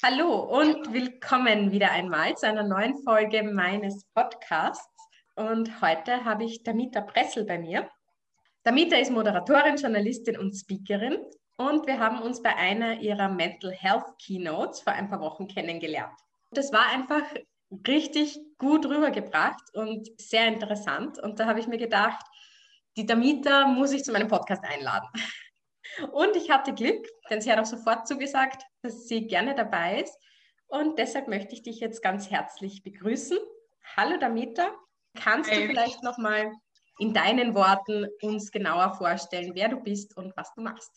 Hallo und willkommen wieder einmal zu einer neuen Folge meines Podcasts. Und heute habe ich Damita Pressel bei mir. Damita ist Moderatorin, Journalistin und Speakerin und wir haben uns bei einer ihrer Mental Health Keynotes vor ein paar Wochen kennengelernt. Das war einfach richtig gut rübergebracht und sehr interessant. Und da habe ich mir gedacht, die Damita muss ich zu meinem Podcast einladen. Und ich hatte Glück, denn sie hat auch sofort zugesagt, dass sie gerne dabei ist. Und deshalb möchte ich dich jetzt ganz herzlich begrüßen. Hallo Damita, kannst du vielleicht nochmal in deinen Worten uns genauer vorstellen, wer du bist und was du machst?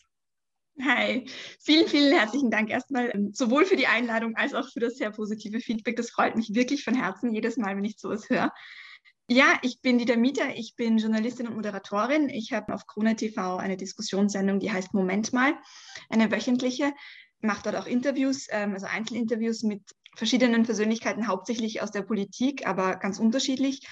Hi, vielen herzlichen Dank erstmal, sowohl für die Einladung als auch für das sehr positive Feedback. Das freut mich wirklich von Herzen jedes Mal, wenn ich sowas höre. Ja, ich bin die Damita, ich bin Journalistin und Moderatorin. Ich habe auf Krone TV eine Diskussionssendung, die heißt Moment mal, eine wöchentliche. Mache dort auch Interviews, also Einzelinterviews mit verschiedenen Persönlichkeiten, hauptsächlich aus der Politik, aber ganz unterschiedlich.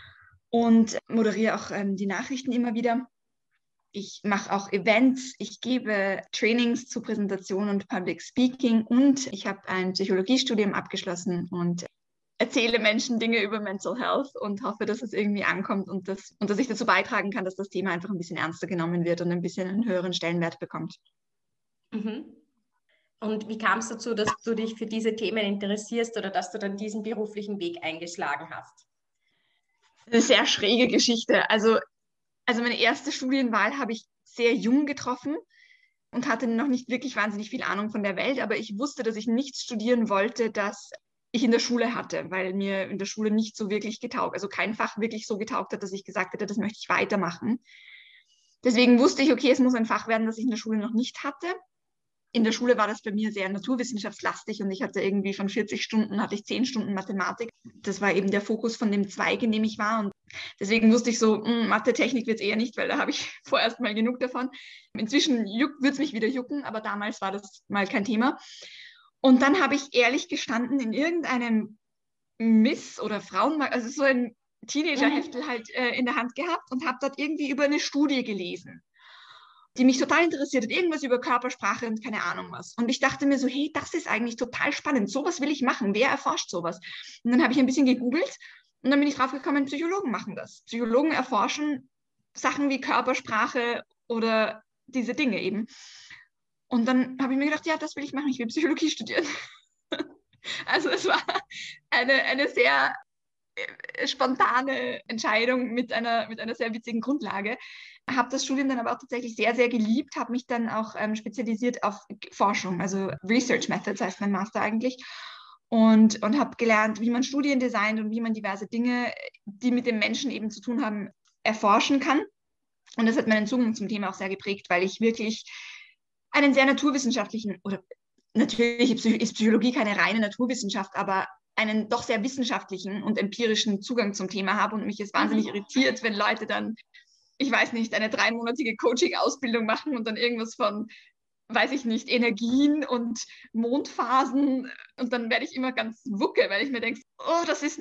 Und moderiere auch die Nachrichten immer wieder. Ich mache auch Events, ich gebe Trainings zu Präsentation und Public Speaking und ich habe ein Psychologiestudium abgeschlossen und erzähle Menschen Dinge über Mental Health und hoffe, dass es irgendwie ankommt und dass ich dazu beitragen kann, dass das Thema einfach ein bisschen ernster genommen wird und ein bisschen einen höheren Stellenwert bekommt. Mhm. Und wie kam es dazu, dass du dich für diese Themen interessierst oder dass du dann diesen beruflichen Weg eingeschlagen hast? Eine sehr schräge Geschichte. Also meine erste Studienwahl habe ich sehr jung getroffen und hatte noch nicht wirklich wahnsinnig viel Ahnung von der Welt, aber ich wusste, dass ich nichts studieren wollte, das ich in der Schule hatte, weil mir in der Schule nicht so wirklich getaugt, also kein Fach wirklich so getaugt hat, dass ich gesagt hätte, das möchte ich weitermachen. Deswegen wusste ich, okay, es muss ein Fach werden, das ich in der Schule noch nicht hatte. In der Schule war das bei mir sehr naturwissenschaftslastig und ich hatte irgendwie von 40 Stunden, hatte ich 10 Stunden Mathematik. Das war eben der Fokus von dem Zweig, in dem ich war und deswegen wusste ich so, Mathe, Technik wird es eher nicht, weil da habe ich vorerst mal genug davon. Inzwischen wird es mich wieder jucken, aber damals war das mal kein Thema. Und dann habe ich ehrlich gestanden in irgendeinem Miss- oder Frauenmarkt, also so ein Teenagerheftel halt in der Hand gehabt und habe dort irgendwie über eine Studie gelesen, die mich total interessiert hat, irgendwas über Körpersprache und keine Ahnung was. Und ich dachte mir so, hey, das ist eigentlich total spannend, sowas will ich machen, wer erforscht sowas? Und dann habe ich ein bisschen gegoogelt und dann bin ich drauf gekommen, Psychologen machen das. Psychologen erforschen Sachen wie Körpersprache oder diese Dinge eben. Und dann habe ich mir gedacht, ja, das will ich machen, ich will Psychologie studieren. Also es war eine sehr spontane Entscheidung mit einer sehr witzigen Grundlage. Habe das Studium dann aber auch tatsächlich sehr geliebt, habe mich dann auch spezialisiert auf Forschung, also Research Methods heißt mein Master eigentlich. Und habe gelernt, wie man Studien designt und wie man diverse Dinge, die mit dem Menschen eben zu tun haben, erforschen kann. Und das hat meinen Zugang zum Thema auch sehr geprägt, weil ich wirklich einen sehr naturwissenschaftlichen, oder natürlich ist Psychologie keine reine Naturwissenschaft, aber einen doch sehr wissenschaftlichen und empirischen Zugang zum Thema habe und mich es wahnsinnig irritiert, wenn Leute dann, ich weiß nicht, eine 3-monatige Coaching-Ausbildung machen und dann irgendwas von, weiß ich nicht, Energien und Mondphasen und dann werde ich immer ganz wucke, weil ich mir denke, oh, das ist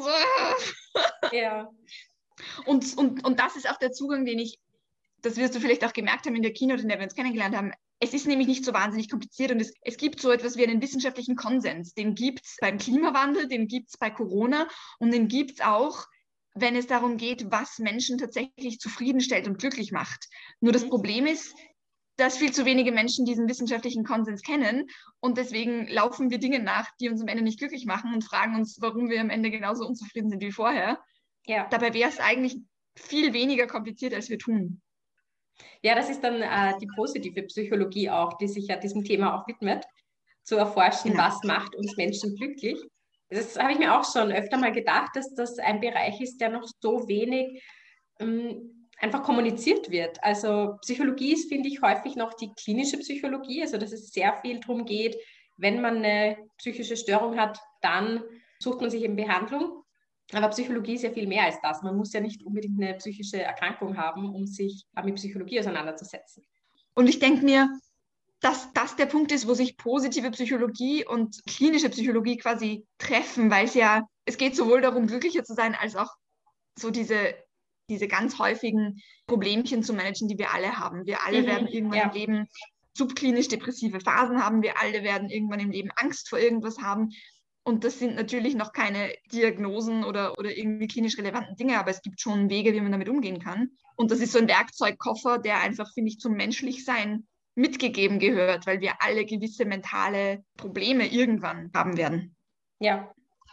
Ja. Und das ist auch der Zugang, den ich, das wirst du vielleicht auch gemerkt haben in der Keynote, in der wir uns kennengelernt haben. Es ist nämlich nicht so wahnsinnig kompliziert und es gibt so etwas wie einen wissenschaftlichen Konsens. Den gibt es beim Klimawandel, den gibt es bei Corona und den gibt es auch, wenn es darum geht, was Menschen tatsächlich zufriedenstellt und glücklich macht. Nur das Problem ist, dass viel zu wenige Menschen diesen wissenschaftlichen Konsens kennen und deswegen laufen wir Dinge nach, die uns am Ende nicht glücklich machen und fragen uns, warum wir am Ende genauso unzufrieden sind wie vorher. Ja. Dabei wäre es eigentlich viel weniger kompliziert, als wir tun. Ja, das ist dann die positive Psychologie auch, die sich ja diesem Thema auch widmet, zu erforschen, Genau. was macht uns Menschen glücklich. Das habe ich mir auch schon öfter mal gedacht, dass das ein Bereich ist, der noch so wenig einfach kommuniziert wird. Also Psychologie ist, finde ich, häufig noch die klinische Psychologie, also dass es sehr viel darum geht, wenn man eine psychische Störung hat, dann sucht man sich eben Behandlung. Aber Psychologie ist ja viel mehr als das. Man muss ja nicht unbedingt eine psychische Erkrankung haben, um sich mit Psychologie auseinanderzusetzen. Und ich denke mir, dass das der Punkt ist, wo sich positive Psychologie und klinische Psychologie quasi treffen, weil es geht sowohl darum, glücklicher zu sein, als auch so diese ganz häufigen Problemchen zu managen, die wir alle haben. Wir alle werden irgendwann im Leben subklinisch depressive Phasen haben wir alle, werden irgendwann im Leben Angst vor irgendwas haben. Und das sind natürlich noch keine Diagnosen oder irgendwie klinisch relevanten Dinge, aber es gibt schon Wege, wie man damit umgehen kann. Und das ist so ein Werkzeugkoffer, der einfach, finde ich, zum Menschlichsein mitgegeben gehört, weil wir alle gewisse mentale Probleme irgendwann haben werden. Ja.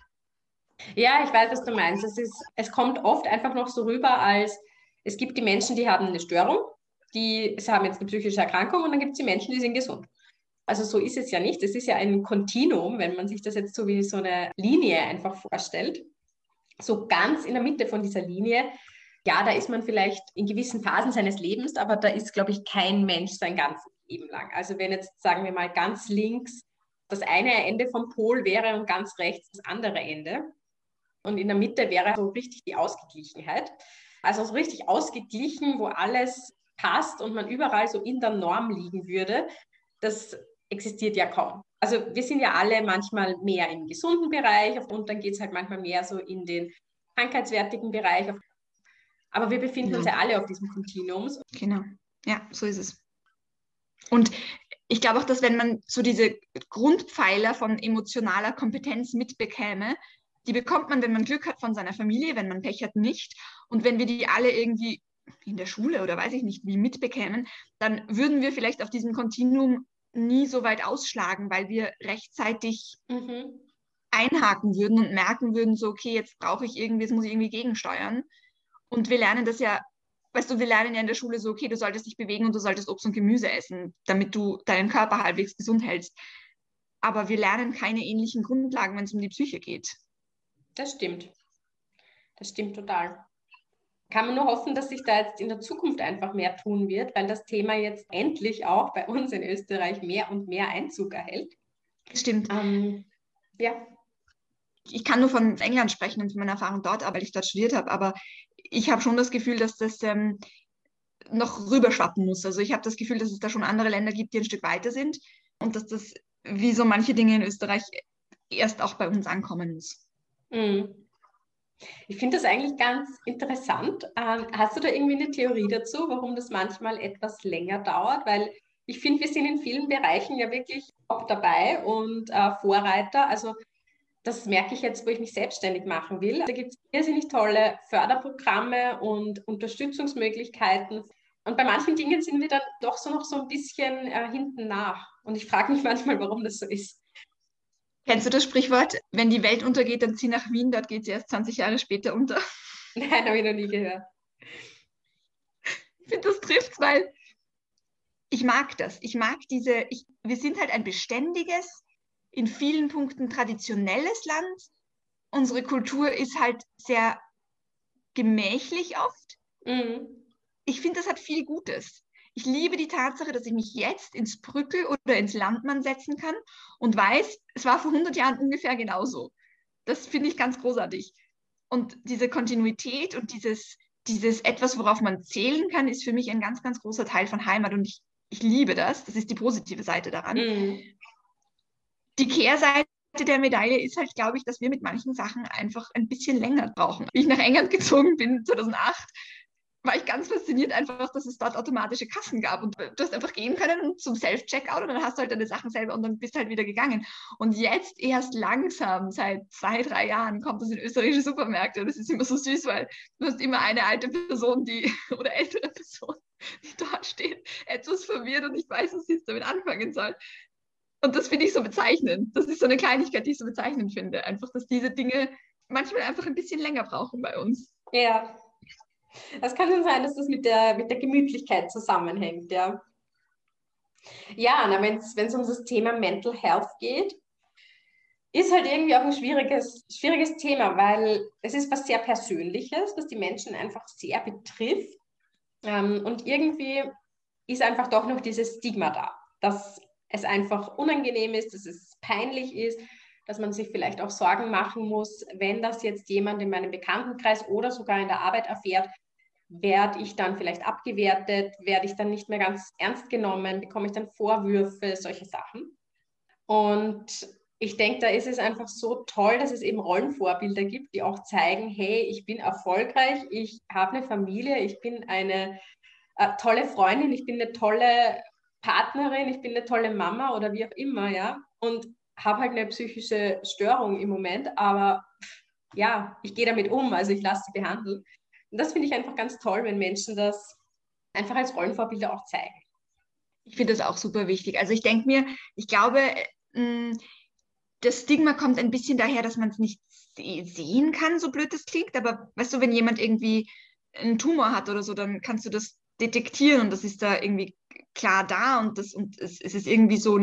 Ja, ich weiß, was du meinst. Es kommt oft einfach noch so rüber, als es gibt die Menschen, die haben eine Störung, sie haben jetzt eine psychische Erkrankung und dann gibt es die Menschen, die sind gesund. Also so ist es ja nicht. Es ist ja ein Kontinuum, wenn man sich das jetzt so wie so eine Linie einfach vorstellt. So ganz in der Mitte von dieser Linie, ja, da ist man vielleicht in gewissen Phasen seines Lebens, aber da ist, glaube ich, kein Mensch sein ganzes Leben lang. Also wenn jetzt, sagen wir mal, ganz links das eine Ende vom Pol wäre und ganz rechts das andere Ende und in der Mitte wäre so richtig die Ausgeglichenheit. Also so richtig ausgeglichen, wo alles passt und man überall so in der Norm liegen würde, das existiert ja kaum. Also wir sind ja alle manchmal mehr im gesunden Bereich und dann geht es halt manchmal mehr so in den krankheitswertigen Bereich. Aber wir befinden uns ja alle auf diesem Kontinuum. Genau, ja, so ist es. Und ich glaube auch, dass wenn man so diese Grundpfeiler von emotionaler Kompetenz mitbekäme, die bekommt man, wenn man Glück hat, von seiner Familie, wenn man Pech hat, nicht. Und wenn wir die alle irgendwie in der Schule oder weiß ich nicht wie mitbekämen, dann würden wir vielleicht auf diesem Kontinuum nie so weit ausschlagen, weil wir rechtzeitig einhaken würden und merken würden, so okay, jetzt brauche ich irgendwie, jetzt muss ich irgendwie gegensteuern. Und wir lernen das ja, weißt du, wir lernen ja in der Schule so, okay, du solltest dich bewegen und du solltest Obst und Gemüse essen, damit du deinen Körper halbwegs gesund hältst. Aber wir lernen keine ähnlichen Grundlagen, wenn es um die Psyche geht. Das stimmt. Das stimmt total. Kann man nur hoffen, dass sich da jetzt in der Zukunft einfach mehr tun wird, weil das Thema jetzt endlich auch bei uns in Österreich mehr und mehr Einzug erhält. Stimmt. Ja. Ich kann nur von England sprechen und von meiner Erfahrung dort, weil ich dort studiert habe, aber ich habe schon das Gefühl, dass das noch rüberschwappen muss. Also ich habe das Gefühl, dass es da schon andere Länder gibt, die ein Stück weiter sind und dass das, wie so manche Dinge in Österreich, erst auch bei uns ankommen muss. Ich finde das eigentlich ganz interessant. Hast du da irgendwie eine Theorie dazu, warum das manchmal etwas länger dauert? Weil ich finde, wir sind in vielen Bereichen ja wirklich top dabei und Vorreiter. Also das merke ich jetzt, wo ich mich selbstständig machen will. Da gibt es irrsinnig tolle Förderprogramme und Unterstützungsmöglichkeiten. Und bei manchen Dingen sind wir dann doch so noch so ein bisschen hinten nach. Und ich frage mich manchmal, warum das so ist. Kennst du das Sprichwort, wenn die Welt untergeht, dann zieh nach Wien, dort geht sie erst 20 Jahre später unter? Nein, habe ich noch nie gehört. Ich finde, das trifft, weil ich mag das. Ich mag wir sind halt ein beständiges, in vielen Punkten traditionelles Land. Unsere Kultur ist halt sehr gemächlich oft. Ich finde, das hat viel Gutes. Ich liebe die Tatsache, dass ich mich jetzt ins Brückel oder ins Landmann setzen kann und weiß, es war vor 100 Jahren ungefähr genauso. Das finde ich ganz großartig. Und diese Kontinuität und dieses etwas, worauf man zählen kann, ist für mich ein ganz, ganz großer Teil von Heimat. Und ich liebe das. Das ist die positive Seite daran. Die Kehrseite der Medaille ist halt, glaube ich, dass wir mit manchen Sachen einfach ein bisschen länger brauchen. Wie ich nach England gezogen bin, 2008, war ich ganz fasziniert einfach, dass es dort automatische Kassen gab und du hast einfach gehen können zum Self-Checkout und dann hast du halt deine Sachen selber und dann bist du halt wieder gegangen. Und jetzt erst langsam, seit 2-3 Jahren, kommt das in österreichische Supermärkte und das ist immer so süß, weil du hast immer eine alte Person, oder ältere Person, die dort steht, etwas verwirrt und nicht weiß, was sie jetzt damit anfangen soll. Und das finde ich so bezeichnend. Das ist so eine Kleinigkeit, die ich so bezeichnend finde. Einfach, dass diese Dinge manchmal einfach ein bisschen länger brauchen bei uns. Ja. Das kann schon sein, dass das mit der Gemütlichkeit zusammenhängt, ja. Ja, wenn es um das Thema Mental Health geht, ist halt irgendwie auch ein schwieriges Thema, weil es ist was sehr Persönliches, was die Menschen einfach sehr betrifft. Und irgendwie ist einfach doch noch dieses Stigma da, dass es einfach unangenehm ist, dass es peinlich ist, dass man sich vielleicht auch Sorgen machen muss, wenn das jetzt jemand in meinem Bekanntenkreis oder sogar in der Arbeit erfährt, werde ich dann vielleicht abgewertet, werde ich dann nicht mehr ganz ernst genommen, bekomme ich dann Vorwürfe, solche Sachen. Und ich denke, da ist es einfach so toll, dass es eben Rollenvorbilder gibt, die auch zeigen, hey, ich bin erfolgreich, ich habe eine Familie, ich bin eine tolle Freundin, ich bin eine tolle Partnerin, ich bin eine tolle Mama oder wie auch immer, ja, und habe halt eine psychische Störung im Moment, aber ja, ich gehe damit um, also ich lasse sie behandeln. Und das finde ich einfach ganz toll, wenn Menschen das einfach als Rollenvorbilder auch zeigen. Ich finde das auch super wichtig. Also ich denke mir, ich glaube, das Stigma kommt ein bisschen daher, dass man es nicht sehen kann, so blöd das klingt. Aber weißt du, wenn jemand irgendwie einen Tumor hat oder so, dann kannst du das detektieren und das ist da irgendwie klar da und es ist irgendwie so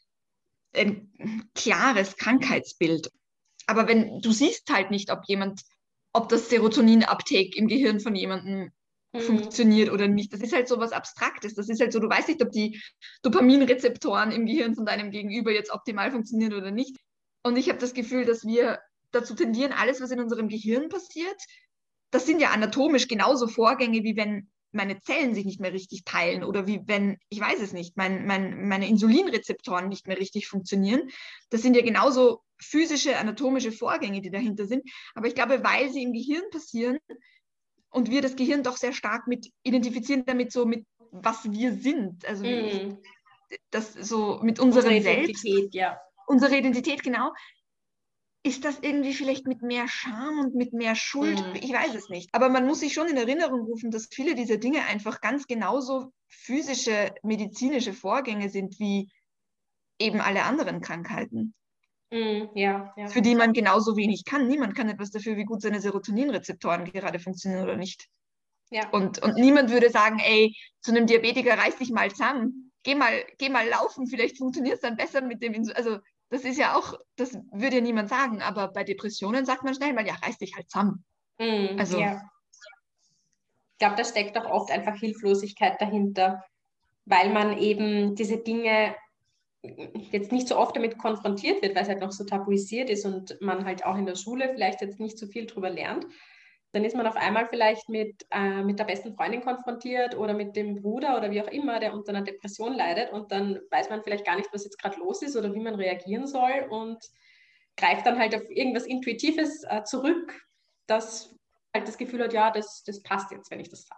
ein klares Krankheitsbild. Aber wenn du siehst halt nicht, ob das Serotonin-Uptake im Gehirn von jemandem funktioniert oder nicht. Das ist halt so was Abstraktes. Das ist halt so, du weißt nicht, ob die Dopaminrezeptoren im Gehirn von deinem Gegenüber jetzt optimal funktionieren oder nicht. Und ich habe das Gefühl, dass wir dazu tendieren, alles, was in unserem Gehirn passiert, das sind ja anatomisch genauso Vorgänge, wie wenn meine Zellen sich nicht mehr richtig teilen oder wie wenn, ich weiß es nicht, meine Insulinrezeptoren nicht mehr richtig funktionieren. Das sind ja genauso physische, anatomische Vorgänge, die dahinter sind. Aber ich glaube, weil sie im Gehirn passieren und wir das Gehirn doch sehr stark mit identifizieren damit, so mit was wir sind. Also das so mit unserem unsere Selbst. Identität, ja. Unsere Identität, genau. Ist das irgendwie vielleicht mit mehr Scham und mit mehr Schuld? Ich weiß es nicht. Aber man muss sich schon in Erinnerung rufen, dass viele dieser Dinge einfach ganz genauso physische, medizinische Vorgänge sind wie eben alle anderen Krankheiten. Ja. Für die man genauso wenig kann. Niemand kann etwas dafür, wie gut seine Serotoninrezeptoren gerade funktionieren oder nicht. Ja. Und niemand würde sagen, ey, zu einem Diabetiker reiß dich mal zusammen. Geh mal laufen, vielleicht funktioniert es dann besser mit dem Insulin. Also das ist ja auch, das würde ja niemand sagen, aber bei Depressionen sagt man schnell mal, ja, reiß dich halt zusammen. Also, ja. Ich glaube, da steckt auch oft einfach Hilflosigkeit dahinter, weil man eben diese Dinge jetzt nicht so oft damit konfrontiert wird, weil es halt noch so tabuisiert ist und man halt auch in der Schule vielleicht jetzt nicht so viel drüber lernt. Dann ist man auf einmal vielleicht mit der besten Freundin konfrontiert oder mit dem Bruder oder wie auch immer, der unter einer Depression leidet und dann weiß man vielleicht gar nicht, was jetzt gerade los ist oder wie man reagieren soll und greift dann halt auf irgendwas Intuitives zurück, das halt das Gefühl hat, ja, das passt jetzt, wenn ich das sage.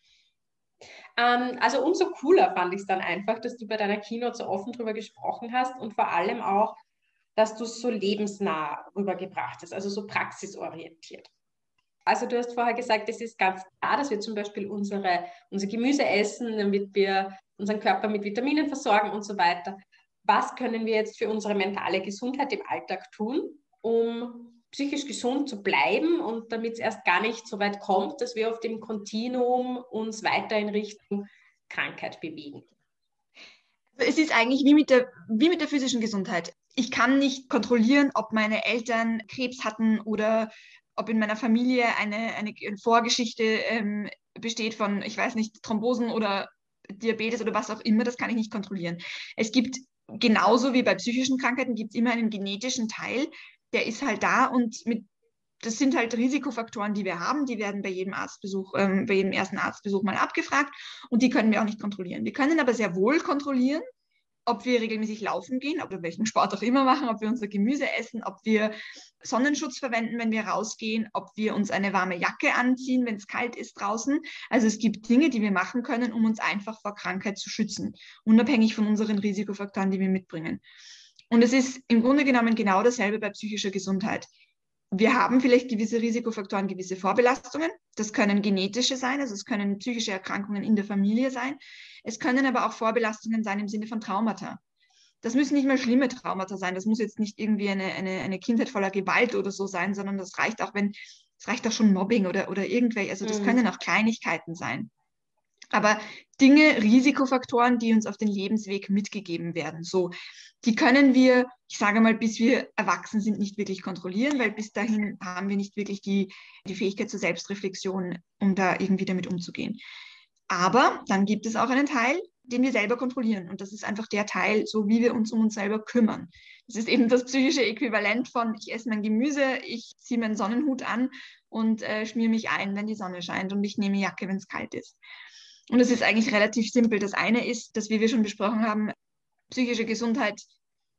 Also umso cooler fand ich es dann einfach, dass du bei deiner Keynote so offen drüber gesprochen hast und vor allem auch, dass du es so lebensnah rübergebracht hast, also so praxisorientiert. Also du hast vorher gesagt, es ist ganz klar, dass wir zum Beispiel unser Gemüse essen, damit wir unseren Körper mit Vitaminen versorgen und so weiter. Was können wir jetzt für unsere mentale Gesundheit im Alltag tun, um psychisch gesund zu bleiben und damit es erst gar nicht so weit kommt, dass wir auf dem Kontinuum uns weiter in Richtung Krankheit bewegen? es ist eigentlich wie mit der physischen Gesundheit. Ich kann nicht kontrollieren, ob meine Eltern Krebs hatten oder ob in meiner Familie eine Vorgeschichte besteht von, ich weiß nicht, Thrombosen oder Diabetes oder was auch immer, das kann ich nicht kontrollieren. Es gibt genauso wie bei psychischen Krankheiten, gibt es immer einen genetischen Teil, der ist halt da und das sind halt Risikofaktoren, die wir haben, die werden bei jedem Arztbesuch, bei jedem ersten Arztbesuch mal abgefragt und die können wir auch nicht kontrollieren. Wir können aber sehr wohl kontrollieren, ob wir regelmäßig laufen gehen, ob wir welchen Sport auch immer machen, ob wir unser Gemüse essen, ob wir Sonnenschutz verwenden, wenn wir rausgehen, ob wir uns eine warme Jacke anziehen, wenn es kalt ist draußen. Also es gibt Dinge, die wir machen können, um uns einfach vor Krankheit zu schützen, unabhängig von unseren Risikofaktoren, die wir mitbringen. Und es ist im Grunde genommen genau dasselbe bei psychischer Gesundheit. Wir haben vielleicht gewisse Risikofaktoren, gewisse Vorbelastungen. Das können genetische sein, also es können psychische Erkrankungen in der Familie sein. Es können aber auch Vorbelastungen sein im Sinne von Traumata. Das müssen nicht mal schlimme Traumata sein. Das muss jetzt nicht irgendwie eine Kindheit voller Gewalt oder so sein, sondern das reicht auch, es reicht auch schon Mobbing oder irgendwelche, also das können auch Kleinigkeiten sein. Aber Dinge, Risikofaktoren, die uns auf den Lebensweg mitgegeben werden, so, die können wir, ich sage mal, bis wir erwachsen sind, nicht wirklich kontrollieren, weil bis dahin haben wir nicht wirklich die Fähigkeit zur Selbstreflexion, um da irgendwie damit umzugehen. Aber dann gibt es auch einen Teil, den wir selber kontrollieren. Und das ist einfach der Teil, so wie wir uns um uns selber kümmern. Das ist eben das psychische Äquivalent von, ich esse mein Gemüse, ich ziehe meinen Sonnenhut an und schmiere mich ein, wenn die Sonne scheint und ich nehme Jacke, wenn es kalt ist. Und es ist eigentlich relativ simpel. Das eine ist, dass, wie wir schon besprochen haben, psychische Gesundheit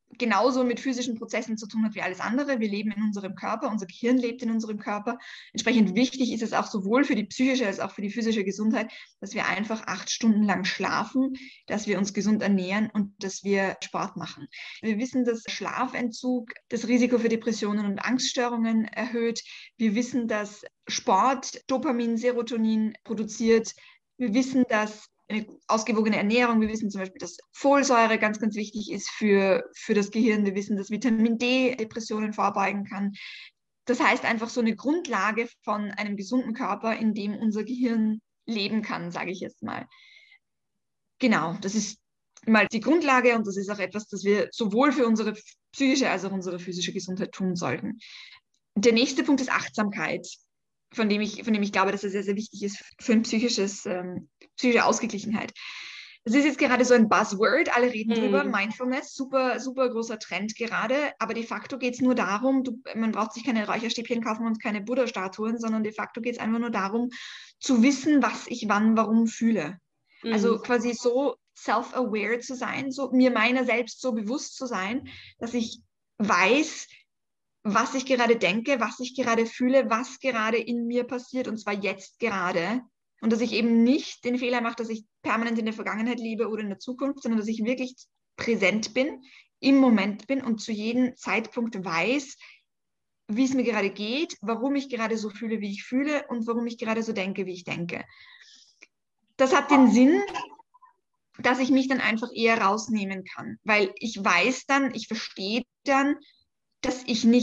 genauso mit physischen Prozessen zu tun hat wie alles andere. Wir leben in unserem Körper, unser Gehirn lebt in unserem Körper. Entsprechend wichtig ist es auch sowohl für die psychische als auch für die physische Gesundheit, dass wir einfach 8 Stunden lang schlafen, dass wir uns gesund ernähren und dass wir Sport machen. Wir wissen, dass Schlafentzug das Risiko für Depressionen und Angststörungen erhöht. Wir wissen, dass Sport Dopamin, Serotonin produziert. Wir wissen, dass eine ausgewogene Ernährung, wir wissen zum Beispiel, dass Folsäure ganz, ganz wichtig ist für das Gehirn. Wir wissen, dass Vitamin D Depressionen vorbeugen kann. Das heißt einfach so eine Grundlage von einem gesunden Körper, in dem unser Gehirn leben kann, sage ich jetzt mal. Genau, das ist mal die Grundlage und das ist auch etwas, das wir sowohl für unsere psychische als auch unsere physische Gesundheit tun sollten. Der nächste Punkt ist Achtsamkeit, von dem ich glaube, dass er sehr, sehr wichtig ist für ein psychische Ausgeglichenheit. Das ist jetzt gerade so ein Buzzword, alle reden drüber, Mindfulness, super, super großer Trend gerade, aber de facto geht es nur darum, man braucht sich keine Räucherstäbchen kaufen und keine Buddha-Statuen, sondern de facto geht es einfach nur darum, zu wissen, was ich wann, warum fühle. Also quasi so self-aware zu sein, so mir meiner selbst so bewusst zu sein, dass ich weiß, was ich gerade denke, was ich gerade fühle, was gerade in mir passiert und zwar jetzt gerade. Und dass ich eben nicht den Fehler mache, dass ich permanent in der Vergangenheit lebe oder in der Zukunft, sondern dass ich wirklich präsent bin, im Moment bin und zu jedem Zeitpunkt weiß, wie es mir gerade geht, warum ich gerade so fühle, wie ich fühle und warum ich gerade so denke, wie ich denke. Das hat den Sinn, dass ich mich dann einfach eher rausnehmen kann, weil ich weiß dann, ich verstehe dann, dass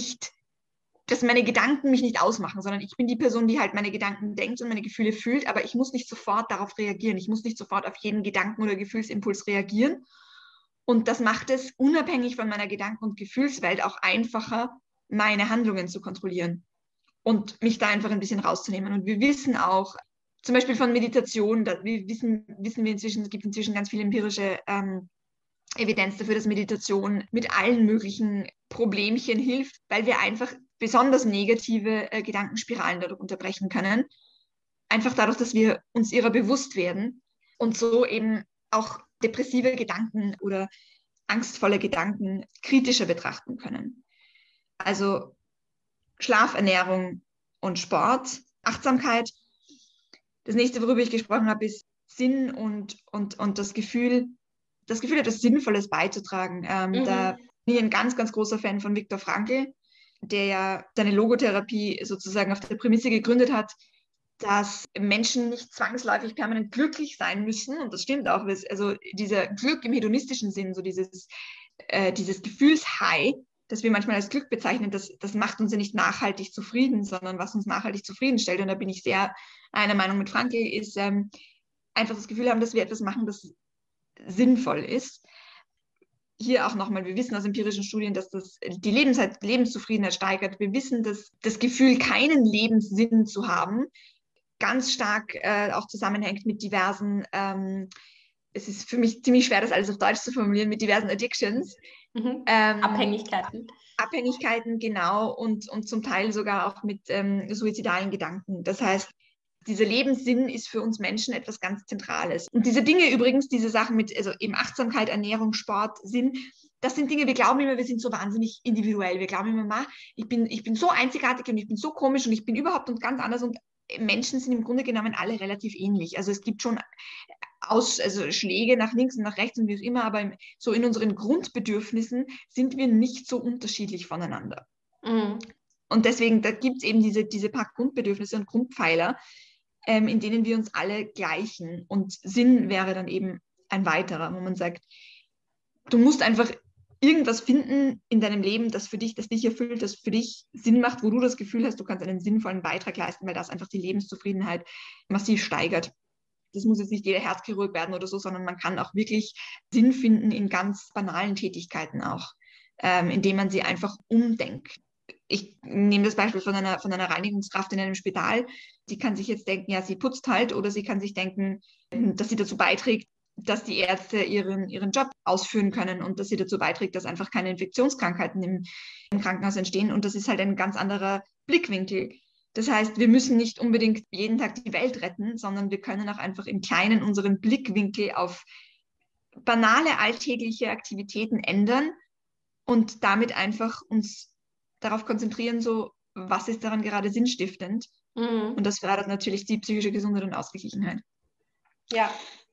meine Gedanken mich nicht ausmachen, sondern ich bin die Person, die halt meine Gedanken denkt und meine Gefühle fühlt, aber ich muss nicht sofort darauf reagieren. Ich muss nicht sofort auf jeden Gedanken oder Gefühlsimpuls reagieren. Und das macht es unabhängig von meiner Gedanken- und Gefühlswelt auch einfacher, meine Handlungen zu kontrollieren und mich da einfach ein bisschen rauszunehmen. Und wir wissen auch, zum Beispiel von Meditation, wissen wir inzwischen, es gibt inzwischen ganz viele empirische Evidenz dafür, dass Meditation mit allen möglichen Problemchen hilft, weil wir einfach besonders negative Gedankenspiralen dadurch unterbrechen können. Einfach dadurch, dass wir uns ihrer bewusst werden und so eben auch depressive Gedanken oder angstvolle Gedanken kritischer betrachten können. Also Schlaf, Ernährung und Sport, Achtsamkeit. Das nächste, worüber ich gesprochen habe, ist Sinn und das Gefühl, etwas Sinnvolles beizutragen. Da bin ich ein ganz, ganz großer Fan von Viktor Frankl, der ja seine Logotherapie sozusagen auf der Prämisse gegründet hat, dass Menschen nicht zwangsläufig permanent glücklich sein müssen. Und das stimmt auch. Also dieser Glück im hedonistischen Sinn, so dieses Gefühlshigh, das wir manchmal als Glück bezeichnen, das macht uns ja nicht nachhaltig zufrieden, sondern was uns nachhaltig zufriedenstellt. Und da bin ich sehr einer Meinung mit Frankl, ist einfach das Gefühl haben, dass wir etwas machen, das sinnvoll ist. Hier auch nochmal, wir wissen aus empirischen Studien, dass das die Lebenszufriedenheit steigert. Wir wissen, dass das Gefühl, keinen Lebenssinn zu haben, ganz stark auch zusammenhängt mit diversen, es ist für mich ziemlich schwer, das alles auf Deutsch zu formulieren, mit diversen Addictions. Abhängigkeiten, genau, und zum Teil sogar auch mit suizidalen Gedanken. Das heißt, dieser Lebenssinn ist für uns Menschen etwas ganz Zentrales. Und diese Dinge übrigens, diese Sachen mit also eben Achtsamkeit, Ernährung, Sport, Sinn, das sind Dinge, wir glauben immer, wir sind so wahnsinnig individuell. Wir glauben immer, ich bin so einzigartig und ich bin so komisch und ich bin überhaupt und ganz anders. Und Menschen sind im Grunde genommen alle relativ ähnlich. Also es gibt schon Schläge nach links und nach rechts und wie auch immer, aber so in unseren Grundbedürfnissen sind wir nicht so unterschiedlich voneinander. Und deswegen, da gibt es eben diese paar Grundbedürfnisse und Grundpfeiler, in denen wir uns alle gleichen. Und Sinn wäre dann eben ein weiterer, wo man sagt, du musst einfach irgendwas finden in deinem Leben, das dich erfüllt, das für dich Sinn macht, wo du das Gefühl hast, du kannst einen sinnvollen Beitrag leisten, weil das einfach die Lebenszufriedenheit massiv steigert. Das muss jetzt nicht jeder Herzchirurg werden oder so, sondern man kann auch wirklich Sinn finden in ganz banalen Tätigkeiten auch, indem man sie einfach umdenkt. Ich nehme das Beispiel von einer Reinigungskraft in einem Spital. Die kann sich jetzt denken, ja, sie putzt halt, oder sie kann sich denken, dass sie dazu beiträgt, dass die Ärzte ihren Job ausführen können und dass sie dazu beiträgt, dass einfach keine Infektionskrankheiten im Krankenhaus entstehen. Und das ist halt ein ganz anderer Blickwinkel. Das heißt, wir müssen nicht unbedingt jeden Tag die Welt retten, sondern wir können auch einfach im Kleinen unseren Blickwinkel auf banale alltägliche Aktivitäten ändern und damit einfach uns darauf konzentrieren, so, was ist daran gerade sinnstiftend. Und das fördert natürlich die psychische Gesundheit und Ausgeglichenheit. Ja,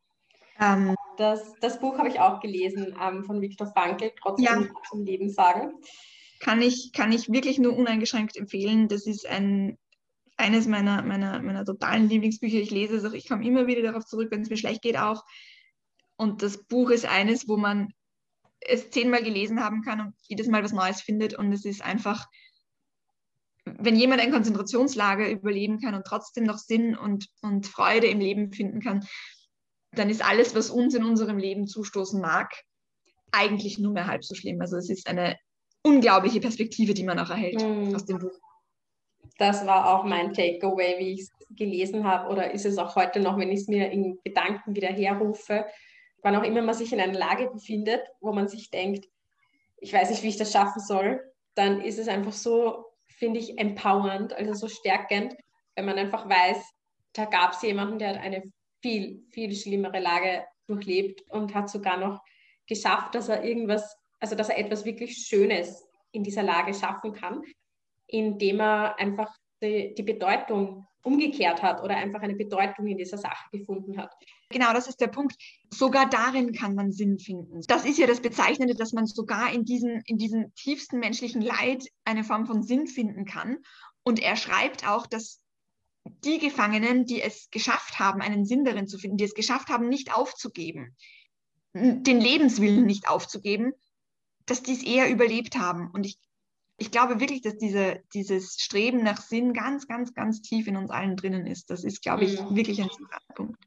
das Buch habe ich auch gelesen, von Viktor Frankl, trotzdem zum Leben sagen. Kann ich wirklich nur uneingeschränkt empfehlen. Das ist eines meiner totalen Lieblingsbücher. Ich lese es auch, ich komme immer wieder darauf zurück, wenn es mir schlecht geht auch. Und das Buch ist eines, wo man es 10-mal gelesen haben kann und jedes Mal was Neues findet. Und es ist einfach, wenn jemand ein Konzentrationslager überleben kann und trotzdem noch Sinn und Freude im Leben finden kann, dann ist alles, was uns in unserem Leben zustoßen mag, eigentlich nur mehr halb so schlimm. Also es ist eine unglaubliche Perspektive, die man auch erhält aus dem Buch. Das war auch mein Takeaway, wie ich es gelesen habe, oder ist es auch heute noch, wenn ich es mir in Gedanken wieder herrufe, wann auch immer man sich in einer Lage befindet, wo man sich denkt, ich weiß nicht, wie ich das schaffen soll, dann ist es einfach so, finde ich, empowernd, also so stärkend, wenn man einfach weiß, da gab es jemanden, der hat eine viel, viel schlimmere Lage durchlebt und hat sogar noch geschafft, dass er etwas wirklich Schönes in dieser Lage schaffen kann, indem er einfach die Bedeutung umgekehrt hat oder einfach eine Bedeutung in dieser Sache gefunden hat. Genau, das ist der Punkt. Sogar darin kann man Sinn finden. Das ist ja das Bezeichnende, dass man sogar in diesem tiefsten menschlichen Leid eine Form von Sinn finden kann. Und er schreibt auch, dass die Gefangenen, die es geschafft haben, einen Sinn darin zu finden, die es geschafft haben, nicht aufzugeben, den Lebenswillen nicht aufzugeben, dass die es eher überlebt haben. Und ich glaube wirklich, dass dieses Streben nach Sinn ganz, ganz, ganz tief in uns allen drinnen ist. Das ist, glaube ich, wirklich ein zentraler Punkt.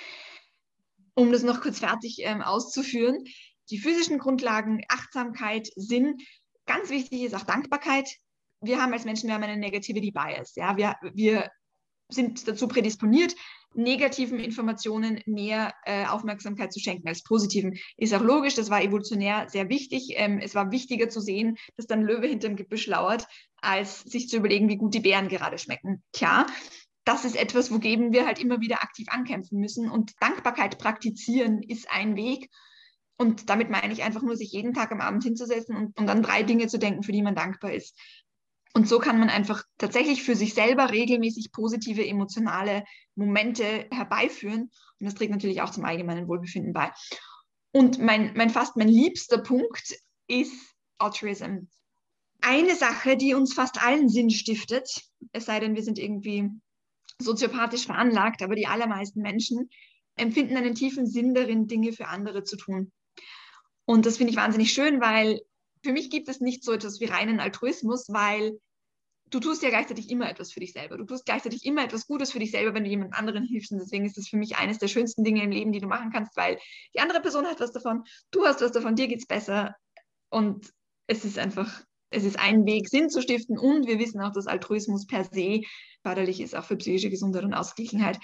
Um das noch kurz fertig auszuführen, die physischen Grundlagen, Achtsamkeit, Sinn, ganz wichtig ist auch Dankbarkeit. Wir haben als Menschen, wir haben eine Negativity Bias. Ja? Wir sind dazu prädisponiert, negativen Informationen mehr Aufmerksamkeit zu schenken als positiven. Ist auch logisch, das war evolutionär sehr wichtig. Es war wichtiger zu sehen, dass dann Löwe hinterm Gebüsch lauert, als sich zu überlegen, wie gut die Beeren gerade schmecken. Klar, das ist etwas, wogegen wir halt immer wieder aktiv ankämpfen müssen. Und Dankbarkeit praktizieren ist ein Weg. Und damit meine ich einfach nur, sich jeden Tag am Abend hinzusetzen und an 3 Dinge zu denken, für die man dankbar ist. Und so kann man einfach tatsächlich für sich selber regelmäßig positive emotionale Momente herbeiführen. Und das trägt natürlich auch zum allgemeinen Wohlbefinden bei. Und mein liebster Punkt ist Altruism. Eine Sache, die uns fast allen Sinn stiftet, es sei denn, wir sind irgendwie soziopathisch veranlagt, aber die allermeisten Menschen empfinden einen tiefen Sinn darin, Dinge für andere zu tun. Und das finde ich wahnsinnig schön, weil für mich gibt es nicht so etwas wie reinen Altruismus, weil du tust ja gleichzeitig immer etwas für dich selber. Du tust gleichzeitig immer etwas Gutes für dich selber, wenn du jemand anderen hilfst. Und deswegen ist das für mich eines der schönsten Dinge im Leben, die du machen kannst, weil die andere Person hat was davon, du hast was davon, dir geht's besser. Und es ist ein Weg, Sinn zu stiften. Und wir wissen auch, dass Altruismus per se förderlich ist, auch für psychische Gesundheit und Ausgeglichenheit.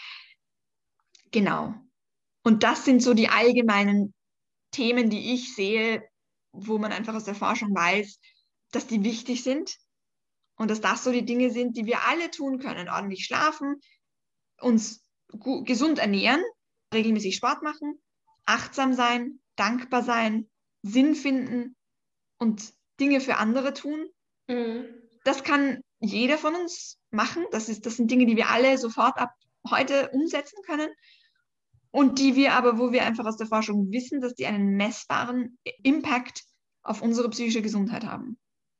Genau. Und das sind so die allgemeinen Themen, die ich sehe, wo man einfach aus der Forschung weiß, dass die wichtig sind und dass das so die Dinge sind, die wir alle tun können. Ordentlich schlafen, uns gesund ernähren, regelmäßig Sport machen, achtsam sein, dankbar sein, Sinn finden und Dinge für andere tun. Das kann jeder von uns machen. Das sind Dinge, die wir alle sofort ab heute umsetzen können. Und wo wir einfach aus der Forschung wissen, dass die einen messbaren Impact auf unsere psychische Gesundheit haben.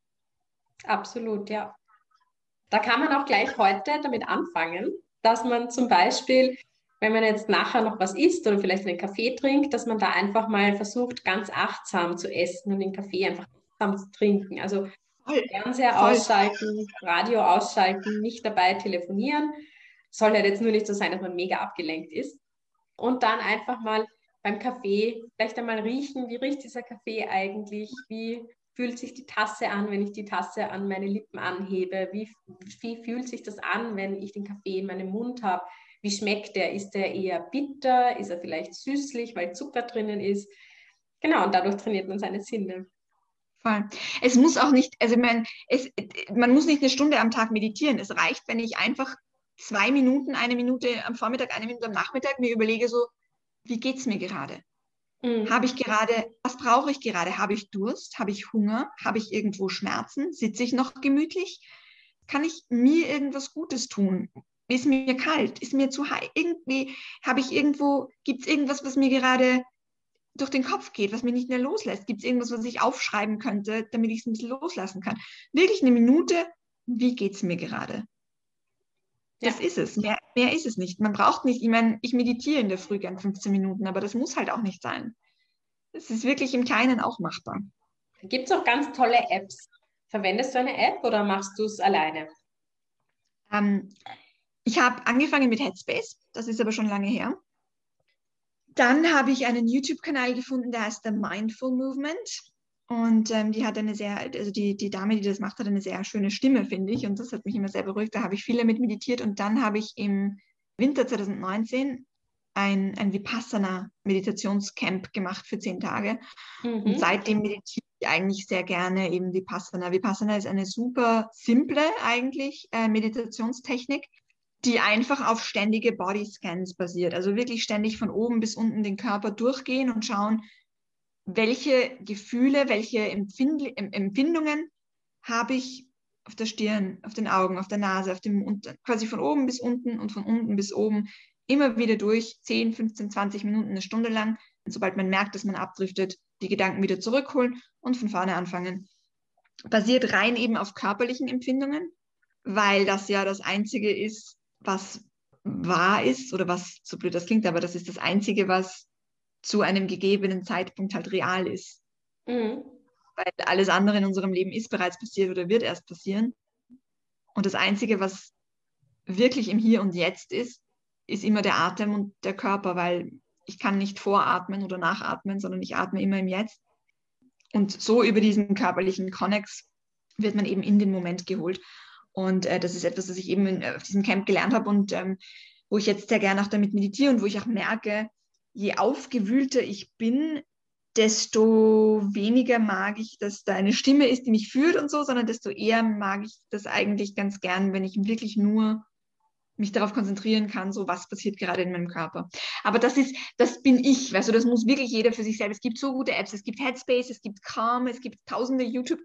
Absolut, ja. Da kann man auch gleich heute damit anfangen, dass man zum Beispiel, wenn man jetzt nachher noch was isst oder vielleicht einen Kaffee trinkt, dass man da einfach mal versucht, ganz achtsam zu essen und den Kaffee einfach achtsam zu trinken. Also Fernseher ausschalten, Radio ausschalten, nicht dabei telefonieren. Soll halt jetzt nur nicht so sein, dass man mega abgelenkt ist. Und dann einfach mal beim Kaffee vielleicht einmal riechen, wie riecht dieser Kaffee eigentlich, wie fühlt sich die Tasse an, wenn ich die Tasse an meine Lippen anhebe, wie fühlt sich das an, wenn ich den Kaffee in meinem Mund habe, wie schmeckt der, ist der eher bitter, ist er vielleicht süßlich, weil Zucker drinnen ist, genau, und dadurch trainiert man seine Sinne. Voll. Es muss auch nicht, also man muss nicht eine Stunde am Tag meditieren, es reicht, wenn ich einfach 2 Minuten, 1 Minute am Vormittag, 1 Minute am Nachmittag mir überlege so, wie geht es mir gerade? Habe ich gerade, was brauche ich gerade? Habe ich Durst? Habe ich Hunger? Habe ich irgendwo Schmerzen? Sitze ich noch gemütlich? Kann ich mir irgendwas Gutes tun? Ist mir kalt? Ist mir zu heiß? Irgendwie habe ich irgendwo, gibt es irgendwas, was mir gerade durch den Kopf geht, was mich nicht mehr loslässt? Gibt es irgendwas, was ich aufschreiben könnte, damit ich es ein bisschen loslassen kann? Wirklich eine Minute, wie geht es mir gerade? Ja. Das ist es. Mehr ist es nicht. Man braucht nicht, ich meine, ich meditiere in der Früh gern 15 Minuten, aber das muss halt auch nicht sein. Es ist wirklich im Kleinen auch machbar. Gibt es auch ganz tolle Apps. Verwendest du eine App oder machst du es alleine? Ähm, Ich habe angefangen mit Headspace, das ist aber schon lange her. Dann habe ich einen YouTube-Kanal gefunden, der heißt The Mindful Movement. Und die hat eine sehr, also die Dame, die das macht, hat eine sehr schöne Stimme, finde ich. Und das hat mich immer sehr beruhigt. Da habe ich viel damit meditiert. Und dann habe ich im Winter 2019 ein Vipassana-Meditationscamp gemacht für 10 Tage. Und Mhm. seitdem meditiere ich eigentlich sehr gerne eben Vipassana. Vipassana ist eine super simple eigentlich Meditationstechnik, die einfach auf ständige Bodyscans basiert. Also wirklich ständig von oben bis unten den Körper durchgehen und schauen, welche Gefühle, welche Empfindungen habe ich auf der Stirn, auf den Augen, auf der Nase, auf dem Mund, quasi von oben bis unten und von unten bis oben, immer wieder durch, 10, 15, 20 Minuten, eine Stunde lang. Und sobald man merkt, dass man abdriftet, die Gedanken wieder zurückholen und von vorne anfangen. Basiert rein eben auf körperlichen Empfindungen, weil das ja das Einzige ist, was wahr ist oder was, so blöd das klingt, aber das ist das Einzige, was zu einem gegebenen Zeitpunkt halt real ist. Mhm. Weil alles andere in unserem Leben ist bereits passiert oder wird erst passieren. Und das Einzige, was wirklich im Hier und Jetzt ist, ist immer der Atem und der Körper, weil ich kann nicht voratmen oder nachatmen, sondern ich atme immer im Jetzt. Und so über diesen körperlichen Konnex wird man eben in den Moment geholt. Und das ist etwas, was ich eben auf diesem Camp gelernt habe und wo ich jetzt sehr gerne auch damit meditiere und wo ich auch merke, je aufgewühlter ich bin, desto weniger mag ich, dass da eine Stimme ist, die mich führt und so, sondern desto eher mag ich das eigentlich ganz gern, wenn ich wirklich nur mich darauf konzentrieren kann, so was passiert gerade in meinem Körper. Aber das bin ich, weißt du, das muss wirklich jeder für sich selbst. Es gibt so gute Apps, es gibt Headspace, es gibt Calm, es gibt tausende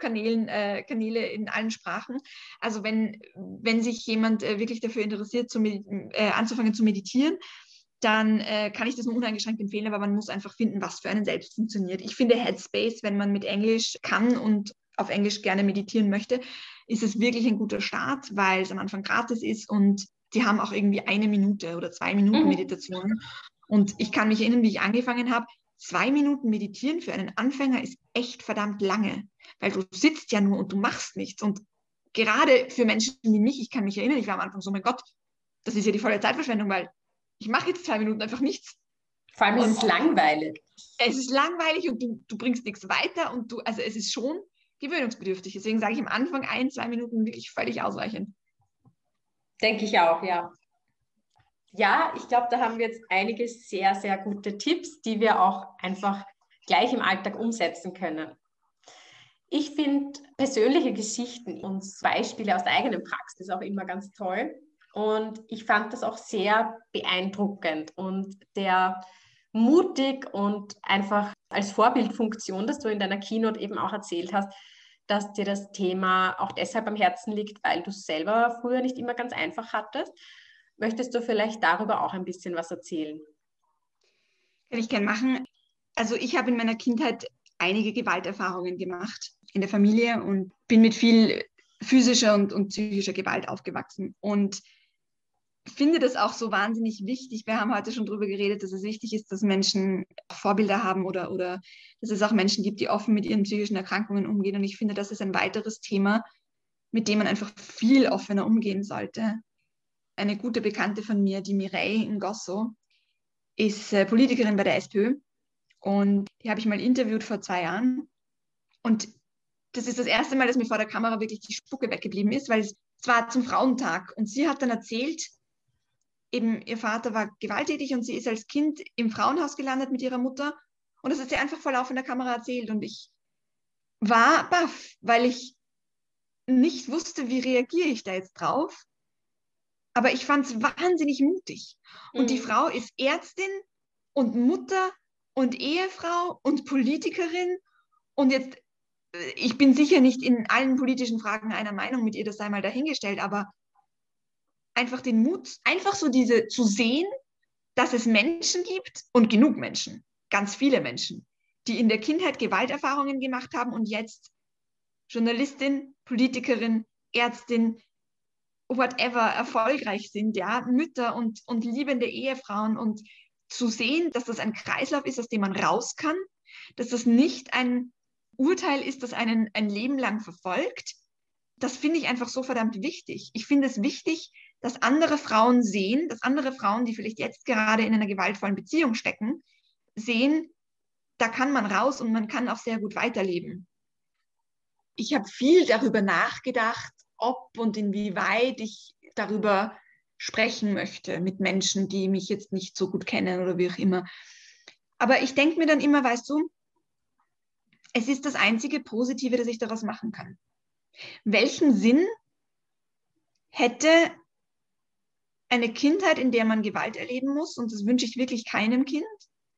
Kanäle in allen Sprachen. Also wenn sich jemand wirklich dafür interessiert, anzufangen zu meditieren, dann kann ich das nur uneingeschränkt empfehlen, aber man muss einfach finden, was für einen selbst funktioniert. Ich finde Headspace, wenn man mit Englisch kann und auf Englisch gerne meditieren möchte, ist es wirklich ein guter Start, weil es am Anfang gratis ist und die haben auch irgendwie 1 Minute oder 2 Minuten Mhm. Meditationen. Und ich kann mich erinnern, wie ich angefangen habe, 2 Minuten meditieren für einen Anfänger ist echt verdammt lange, weil du sitzt ja nur und du machst nichts. Und gerade für Menschen wie mich, ich kann mich erinnern, ich war am Anfang so, mein Gott, das ist ja die volle Zeitverschwendung, weil ich mache jetzt 2 Minuten einfach nichts. Vor allem ist Und es langweilig. es ist langweilig und du bringst nichts weiter und also es ist schon gewöhnungsbedürftig. Deswegen sage ich am Anfang 1, 2 Minuten wirklich völlig ausreichend. Denke ich auch, ja. Ja, ich glaube, da haben wir jetzt einige sehr, sehr gute Tipps, die wir auch einfach gleich im Alltag umsetzen können. Ich finde persönliche Geschichten und Beispiele aus der eigenen Praxis auch immer ganz toll. Und ich fand das auch sehr beeindruckend und der mutig und einfach als Vorbildfunktion, dass du in deiner Keynote eben auch erzählt hast, dass dir das Thema auch deshalb am Herzen liegt, weil du es selber früher nicht immer ganz einfach hattest. Möchtest du vielleicht darüber auch ein bisschen was erzählen? Kann ich gern machen. Also ich habe in meiner Kindheit einige Gewalterfahrungen gemacht in der Familie und bin mit viel physischer und psychischer Gewalt aufgewachsen. Und finde das auch so wahnsinnig wichtig. Wir haben heute schon darüber geredet, dass es wichtig ist, dass Menschen Vorbilder haben oder dass es auch Menschen gibt, die offen mit ihren psychischen Erkrankungen umgehen. Und ich finde, das ist ein weiteres Thema, mit dem man einfach viel offener umgehen sollte. Eine gute Bekannte von mir, die Mireille Ngosso, ist Politikerin bei der SPÖ und die habe ich mal interviewt vor 2 Jahren. Und das ist das erste Mal, dass mir vor der Kamera wirklich die Spucke weggeblieben ist, weil es war zum Frauentag und sie hat dann erzählt, eben ihr Vater war gewalttätig und sie ist als Kind im Frauenhaus gelandet mit ihrer Mutter und das hat sie einfach vor laufender Kamera erzählt und ich war baff, weil ich nicht wusste, wie reagiere ich da jetzt drauf, aber ich fand es wahnsinnig mutig und die Mhm. Frau ist Ärztin und Mutter und Ehefrau und Politikerin. Und jetzt, ich bin sicher nicht in allen politischen Fragen einer Meinung mit ihr, das sei mal dahingestellt, aber einfach den Mut, einfach so diese zu sehen, dass es Menschen gibt und genug Menschen, ganz viele Menschen, die in der Kindheit Gewalterfahrungen gemacht haben und jetzt Journalistin, Politikerin, Ärztin, whatever, erfolgreich sind, ja, Mütter und liebende Ehefrauen, und zu sehen, dass das ein Kreislauf ist, aus dem man raus kann, dass das nicht ein Urteil ist, das einen ein Leben lang verfolgt. Das finde ich einfach so verdammt wichtig. Ich finde es wichtig, dass andere Frauen sehen, dass andere Frauen, die vielleicht jetzt gerade in einer gewaltvollen Beziehung stecken, sehen, da kann man raus und man kann auch sehr gut weiterleben. Ich habe viel darüber nachgedacht, ob und inwieweit ich darüber sprechen möchte mit Menschen, die mich jetzt nicht so gut kennen oder wie auch immer. Aber ich denke mir dann immer, weißt du, es ist das einzige Positive, das ich daraus machen kann. Welchen Sinn hätte eine Kindheit, in der man Gewalt erleben muss, und das wünsche ich wirklich keinem Kind,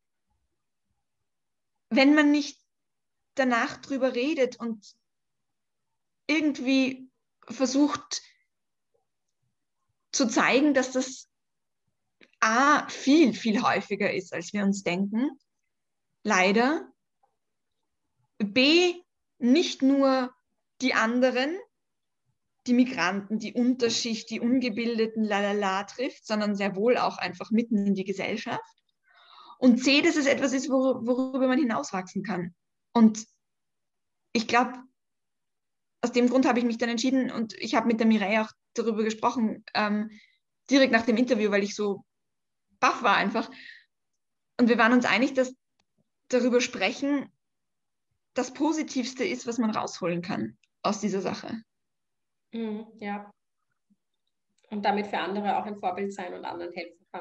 wenn man nicht danach drüber redet und irgendwie versucht zu zeigen, dass das A, viel, viel häufiger ist, als wir uns denken, leider, B, nicht nur die anderen, die Migranten, die Unterschicht, die Ungebildeten, lalala trifft, sondern sehr wohl auch einfach mitten in die Gesellschaft. Und C, dass es etwas ist, worüber man hinauswachsen kann. Und ich glaube, aus dem Grund habe ich mich dann entschieden, und ich habe mit der Mireille auch darüber gesprochen, direkt nach dem Interview, weil ich so baff war einfach. Und wir waren uns einig, dass darüber sprechen das Positivste ist, was man rausholen kann aus dieser Sache. Ja. Und damit für andere auch ein Vorbild sein und anderen helfen kann.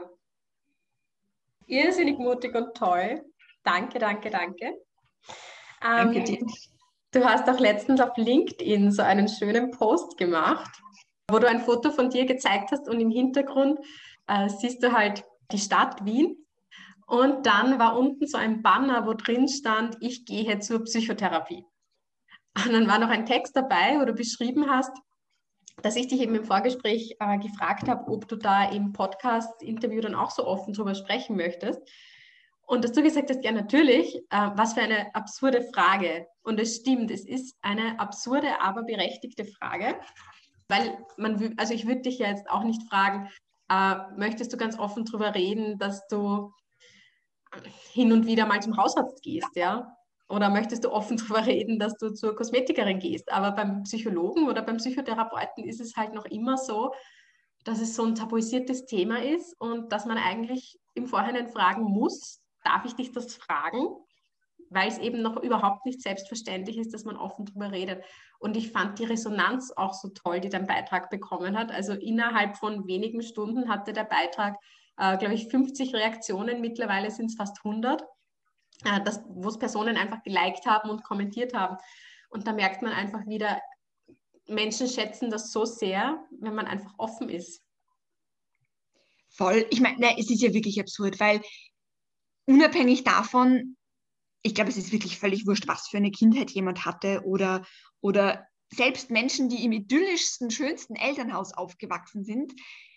Irrsinnig mutig und toll. Danke, danke, danke. Danke dir. Du hast auch letztens auf LinkedIn so einen schönen Post gemacht, wo du ein Foto von dir gezeigt hast und im Hintergrund siehst du halt die Stadt Wien. Und dann war unten so ein Banner, wo drin stand, ich gehe zur Psychotherapie. Und dann war noch ein Text dabei, wo du beschrieben hast, dass ich dich eben im Vorgespräch gefragt habe, ob du da im Podcast-Interview dann auch so offen drüber sprechen möchtest. Und dass du gesagt hast, ja natürlich, was für eine absurde Frage. Und es stimmt, es ist eine absurde, aber berechtigte Frage, weil also ich würde dich ja jetzt auch nicht fragen, möchtest du ganz offen drüber reden, dass du hin und wieder mal zum Hausarzt gehst, ja? Oder möchtest du offen darüber reden, dass du zur Kosmetikerin gehst? Aber beim Psychologen oder beim Psychotherapeuten ist es halt noch immer so, dass es so ein tabuisiertes Thema ist und dass man eigentlich im Vorhinein fragen muss, darf ich dich das fragen? Weil es eben noch überhaupt nicht selbstverständlich ist, dass man offen darüber redet. Und ich fand die Resonanz auch so toll, die dein Beitrag bekommen hat. Also innerhalb von wenigen Stunden hatte der Beitrag, glaube ich, 50 Reaktionen. Mittlerweile sind es fast 100. Wo es Personen einfach geliked haben und kommentiert haben. Und da merkt man einfach wieder, Menschen schätzen das so sehr, wenn man einfach offen ist. Voll. Ich meine, es ist ja wirklich absurd, weil unabhängig davon, ich glaube, es ist wirklich völlig wurscht, was für eine Kindheit jemand hatte, oder selbst Menschen, die im idyllischsten, schönsten Elternhaus aufgewachsen sind,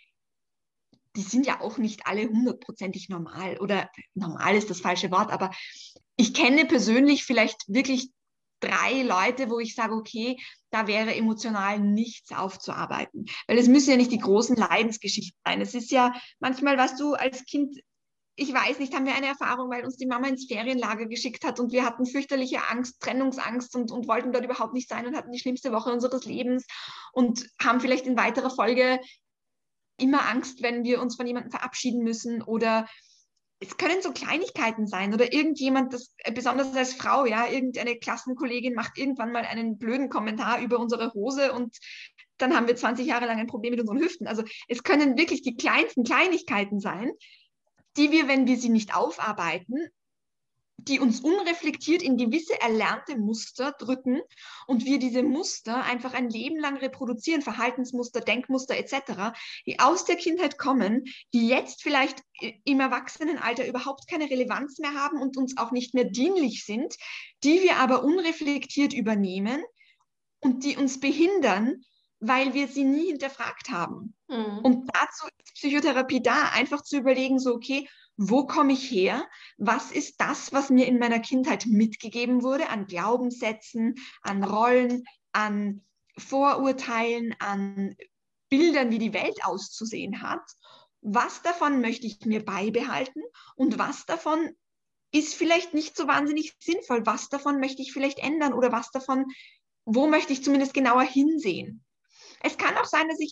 die sind ja auch nicht alle 100%ig normal, oder normal ist das falsche Wort, aber ich kenne persönlich vielleicht wirklich 3 Leute, wo ich sage, okay, da wäre emotional nichts aufzuarbeiten. Weil es müssen ja nicht die großen Leidensgeschichten sein. Es ist ja manchmal, weißt du, als Kind, ich weiß nicht, haben wir eine Erfahrung, weil uns die Mama ins Ferienlager geschickt hat und wir hatten fürchterliche Angst, Trennungsangst, und wollten dort überhaupt nicht sein und hatten die schlimmste Woche unseres Lebens und haben vielleicht in weiterer Folge immer Angst, wenn wir uns von jemandem verabschieden müssen, oder es können so Kleinigkeiten sein, oder irgendjemand, das besonders als Frau, ja, irgendeine Klassenkollegin macht irgendwann mal einen blöden Kommentar über unsere Hose und dann haben wir 20 Jahre lang ein Problem mit unseren Hüften. Also es können wirklich die kleinsten Kleinigkeiten sein, die wir, wenn wir sie nicht aufarbeiten, die uns unreflektiert in gewisse erlernte Muster drücken und wir diese Muster einfach ein Leben lang reproduzieren, Verhaltensmuster, Denkmuster etc., die aus der Kindheit kommen, die jetzt vielleicht im Erwachsenenalter überhaupt keine Relevanz mehr haben und uns auch nicht mehr dienlich sind, die wir aber unreflektiert übernehmen und die uns behindern, weil wir sie nie hinterfragt haben. Mhm. Und dazu ist Psychotherapie da, einfach zu überlegen, so okay, wo komme ich her? Was ist das, was mir in meiner Kindheit mitgegeben wurde an Glaubenssätzen, an Rollen, an Vorurteilen, an Bildern, wie die Welt auszusehen hat? Was davon möchte ich mir beibehalten und was davon ist vielleicht nicht so wahnsinnig sinnvoll? Was davon möchte ich vielleicht ändern oder was davon, wo möchte ich zumindest genauer hinsehen? Es kann auch sein, dass ich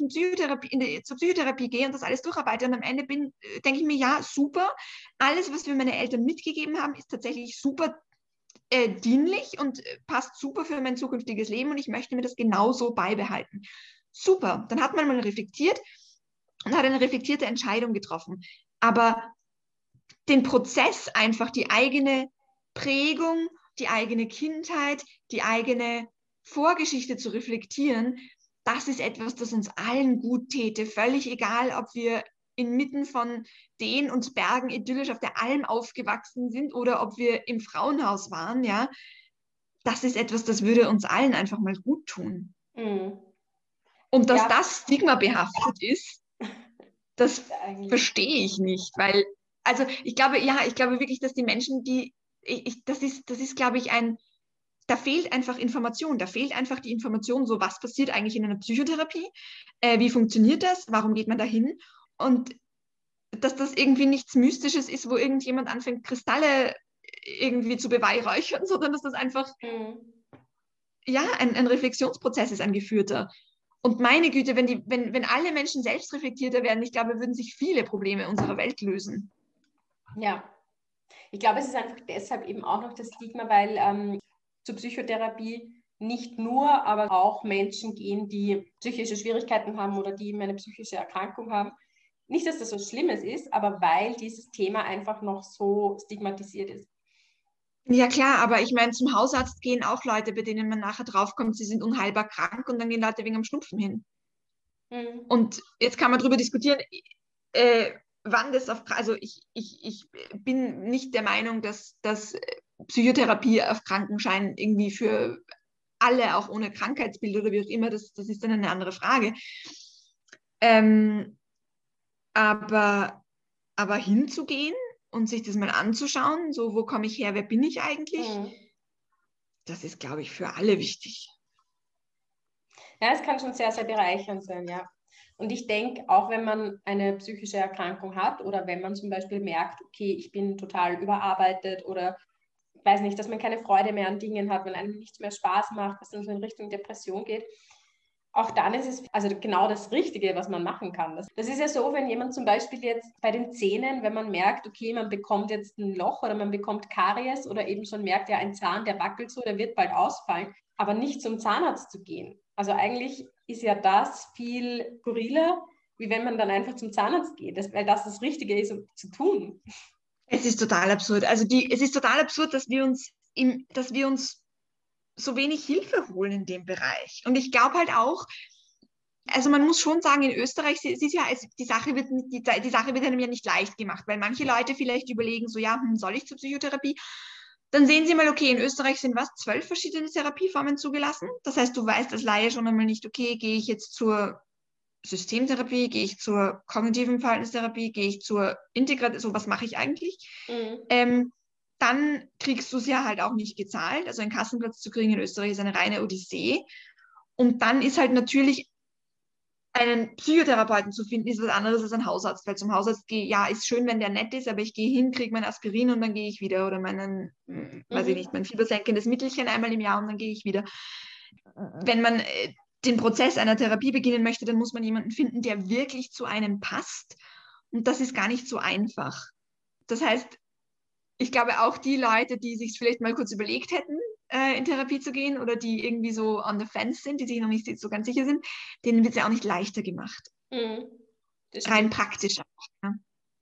zur Psychotherapie gehe und das alles durcharbeite und am Ende denke ich mir, ja, super, alles, was mir meine Eltern mitgegeben haben, ist tatsächlich super dienlich und passt super für mein zukünftiges Leben und ich möchte mir das genauso beibehalten. Super, dann hat man mal reflektiert und hat eine reflektierte Entscheidung getroffen. Aber den Prozess einfach, die eigene Prägung, die eigene Kindheit, die eigene Vorgeschichte zu reflektieren, das ist etwas, das uns allen gut täte. Völlig egal, ob wir inmitten von Seen und Bergen idyllisch auf der Alm aufgewachsen sind oder ob wir im Frauenhaus waren, ja. Das ist etwas, das würde uns allen einfach mal gut tun. Mhm. Und dass das Stigma behaftet ist, das verstehe ich nicht, weil, also ich glaube wirklich, dass die Menschen, das ist, glaube ich, da fehlt einfach Information, da fehlt einfach die Information, so was passiert eigentlich in einer Psychotherapie, wie funktioniert das, warum geht man da hin und dass das irgendwie nichts Mystisches ist, wo irgendjemand anfängt, Kristalle irgendwie zu beweihräuchern, sondern dass das einfach ein Reflexionsprozess ist, ein geführter. Und meine Güte, wenn alle Menschen selbst reflektierter werden, ich glaube, würden sich viele Probleme unserer Welt lösen. Ja, ich glaube, es ist einfach deshalb eben auch noch das Stigma, weil zur Psychotherapie nicht nur, aber auch Menschen gehen, die psychische Schwierigkeiten haben oder die eine psychische Erkrankung haben. Nicht, dass das was Schlimmes ist, aber weil dieses Thema einfach noch so stigmatisiert ist. Ja klar, aber ich meine, zum Hausarzt gehen auch Leute, bei denen man nachher draufkommt, sie sind unheilbar krank und dann gehen Leute wegen am Schnupfen hin. Mhm. Und jetzt kann man darüber diskutieren, wann das also ich bin nicht der Meinung, dass Psychotherapie auf Krankenschein irgendwie für alle, auch ohne Krankheitsbild oder wie auch immer, das ist dann eine andere Frage. Aber hinzugehen und sich das mal anzuschauen, so wo komme ich her, wer bin ich eigentlich, das ist, glaube ich, für alle wichtig. Ja, es kann schon sehr, sehr bereichernd sein, ja. Und ich denke, auch wenn man eine psychische Erkrankung hat oder wenn man zum Beispiel merkt, okay, ich bin total überarbeitet oder weiß nicht, dass man keine Freude mehr an Dingen hat, weil einem nichts mehr Spaß macht, was dann so in Richtung Depression geht, auch dann ist es also genau das Richtige, was man machen kann. Das ist ja so, wenn jemand zum Beispiel jetzt bei den Zähnen, wenn man merkt, okay, man bekommt jetzt ein Loch oder man bekommt Karies oder eben schon merkt, ja, ein Zahn, der wackelt so, der wird bald ausfallen, aber nicht zum Zahnarzt zu gehen. Also eigentlich ist ja das viel skurriler, wie wenn man dann einfach zum Zahnarzt geht, weil das Richtige ist, um zu tun. Es ist total absurd. Also es ist total absurd, dass wir uns so wenig Hilfe holen in dem Bereich. Und ich glaube halt auch, also man muss schon sagen, in Österreich die Sache wird einem ja nicht leicht gemacht, weil manche Leute vielleicht überlegen, so ja, soll ich zur Psychotherapie? Dann sehen Sie mal, okay, in Österreich sind 12 verschiedene Therapieformen zugelassen. Das heißt, du weißt als Laie schon einmal nicht, okay, gehe ich jetzt zur Systemtherapie, gehe ich zur kognitiven Verhaltenstherapie, gehe ich zur Integration, so was mache ich eigentlich? Dann kriegst du es ja halt auch nicht gezahlt. Also einen Kassenplatz zu kriegen in Österreich ist eine reine Odyssee. Und dann ist halt natürlich einen Psychotherapeuten zu finden, ist was anderes als ein Hausarzt, weil zum Hausarzt gehe, ja, ist schön, wenn der nett ist, aber ich gehe hin, kriege mein Aspirin und dann gehe ich wieder oder weiß ich nicht, mein fiebersenkendes Mittelchen einmal im Jahr und dann gehe ich wieder. Wenn man den Prozess einer Therapie beginnen möchte, dann muss man jemanden finden, der wirklich zu einem passt und das ist gar nicht so einfach. Das heißt, ich glaube auch die Leute, die sich vielleicht mal kurz überlegt hätten, in Therapie zu gehen oder die irgendwie so on the fence sind, die sich noch nicht so ganz sicher sind, denen wird es ja auch nicht leichter gemacht. Rein praktisch. Ja.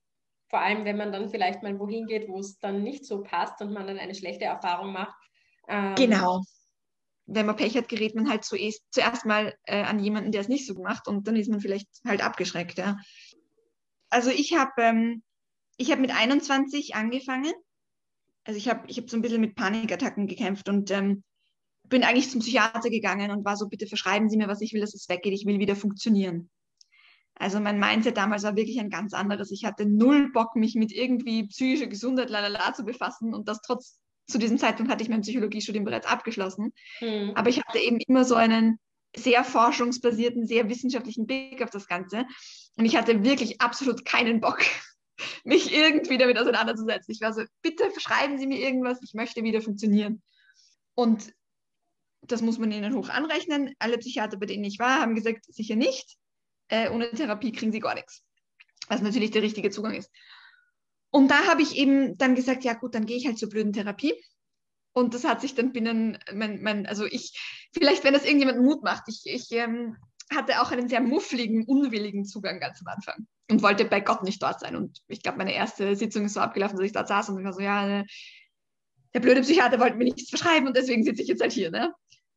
Vor allem, wenn man dann vielleicht mal wohin geht, wo es dann nicht so passt und man dann eine schlechte Erfahrung macht. Genau. Wenn man Pech hat, gerät man halt zuerst mal an jemanden, der es nicht so gemacht, und dann ist man vielleicht halt abgeschreckt. Ja. Also ich hab mit 21 angefangen. Also ich hab so ein bisschen mit Panikattacken gekämpft und bin eigentlich zum Psychiater gegangen und war so, bitte verschreiben Sie mir was, ich will, dass es weggeht, ich will wieder funktionieren. Also mein Mindset damals war wirklich ein ganz anderes. Ich hatte null Bock, mich mit irgendwie psychischer Gesundheit, lalala, zu befassen, und zu diesem Zeitpunkt hatte ich mein Psychologiestudium bereits abgeschlossen. Aber ich hatte eben immer so einen sehr forschungsbasierten, sehr wissenschaftlichen Blick auf das Ganze. Und ich hatte wirklich absolut keinen Bock, mich irgendwie damit auseinanderzusetzen. Ich war so, bitte verschreiben Sie mir irgendwas, ich möchte wieder funktionieren. Und das muss man ihnen hoch anrechnen. Alle Psychiater, bei denen ich war, haben gesagt, sicher nicht. Ohne Therapie kriegen sie gar nichts. Was natürlich der richtige Zugang ist. Und da habe ich eben dann gesagt, ja gut, dann gehe ich halt zur blöden Therapie. Und das hat sich dann vielleicht, wenn das irgendjemand Mut macht, ich hatte auch einen sehr muffligen, unwilligen Zugang ganz am Anfang und wollte bei Gott nicht dort sein. Und ich glaube, meine erste Sitzung ist so abgelaufen, dass ich dort saß und ich war so, ja, der blöde Psychiater wollte mir nichts verschreiben und deswegen sitze ich jetzt halt hier, ne?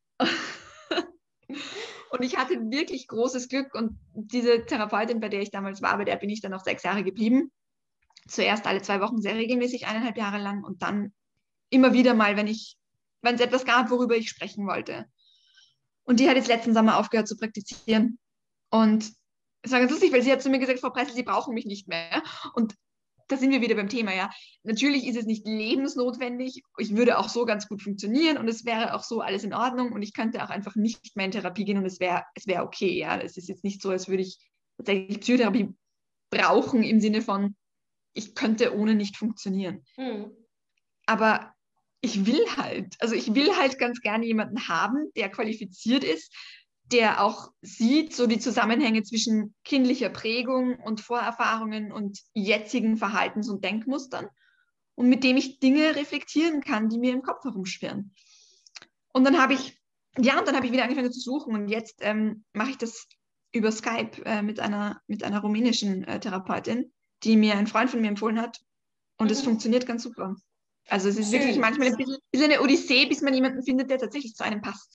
Und ich hatte wirklich großes Glück, und diese Therapeutin, bei der ich damals war, bei der bin ich dann noch 6 Jahre geblieben. Zuerst alle 2 Wochen sehr regelmäßig, 1,5 Jahre lang, und dann immer wieder mal, wenn es etwas gab, worüber ich sprechen wollte. Und die hat jetzt letzten Sommer aufgehört zu praktizieren. Und es war ganz lustig, weil sie hat zu mir gesagt, Frau Pressel, Sie brauchen mich nicht mehr. Und da sind wir wieder beim Thema, ja. Natürlich ist es nicht lebensnotwendig. Ich würde auch so ganz gut funktionieren und es wäre auch so alles in Ordnung und ich könnte auch einfach nicht mehr in Therapie gehen und es wäre okay, ja. Es ist jetzt nicht so, als würde ich tatsächlich Psychotherapie brauchen im Sinne von, ich könnte ohne nicht funktionieren. Aber ich will halt ganz gerne jemanden haben, der qualifiziert ist, der auch sieht, so die Zusammenhänge zwischen kindlicher Prägung und Vorerfahrungen und jetzigen Verhaltens- und Denkmustern, und mit dem ich Dinge reflektieren kann, die mir im Kopf herumschwirren. Und dann habe ich wieder angefangen zu suchen, und jetzt mache ich das über Skype mit einer rumänischen Therapeutin, die mir ein Freund von mir empfohlen hat, und es funktioniert ganz super. Also es ist wirklich manchmal ein bisschen eine Odyssee, bis man jemanden findet, der tatsächlich zu einem passt.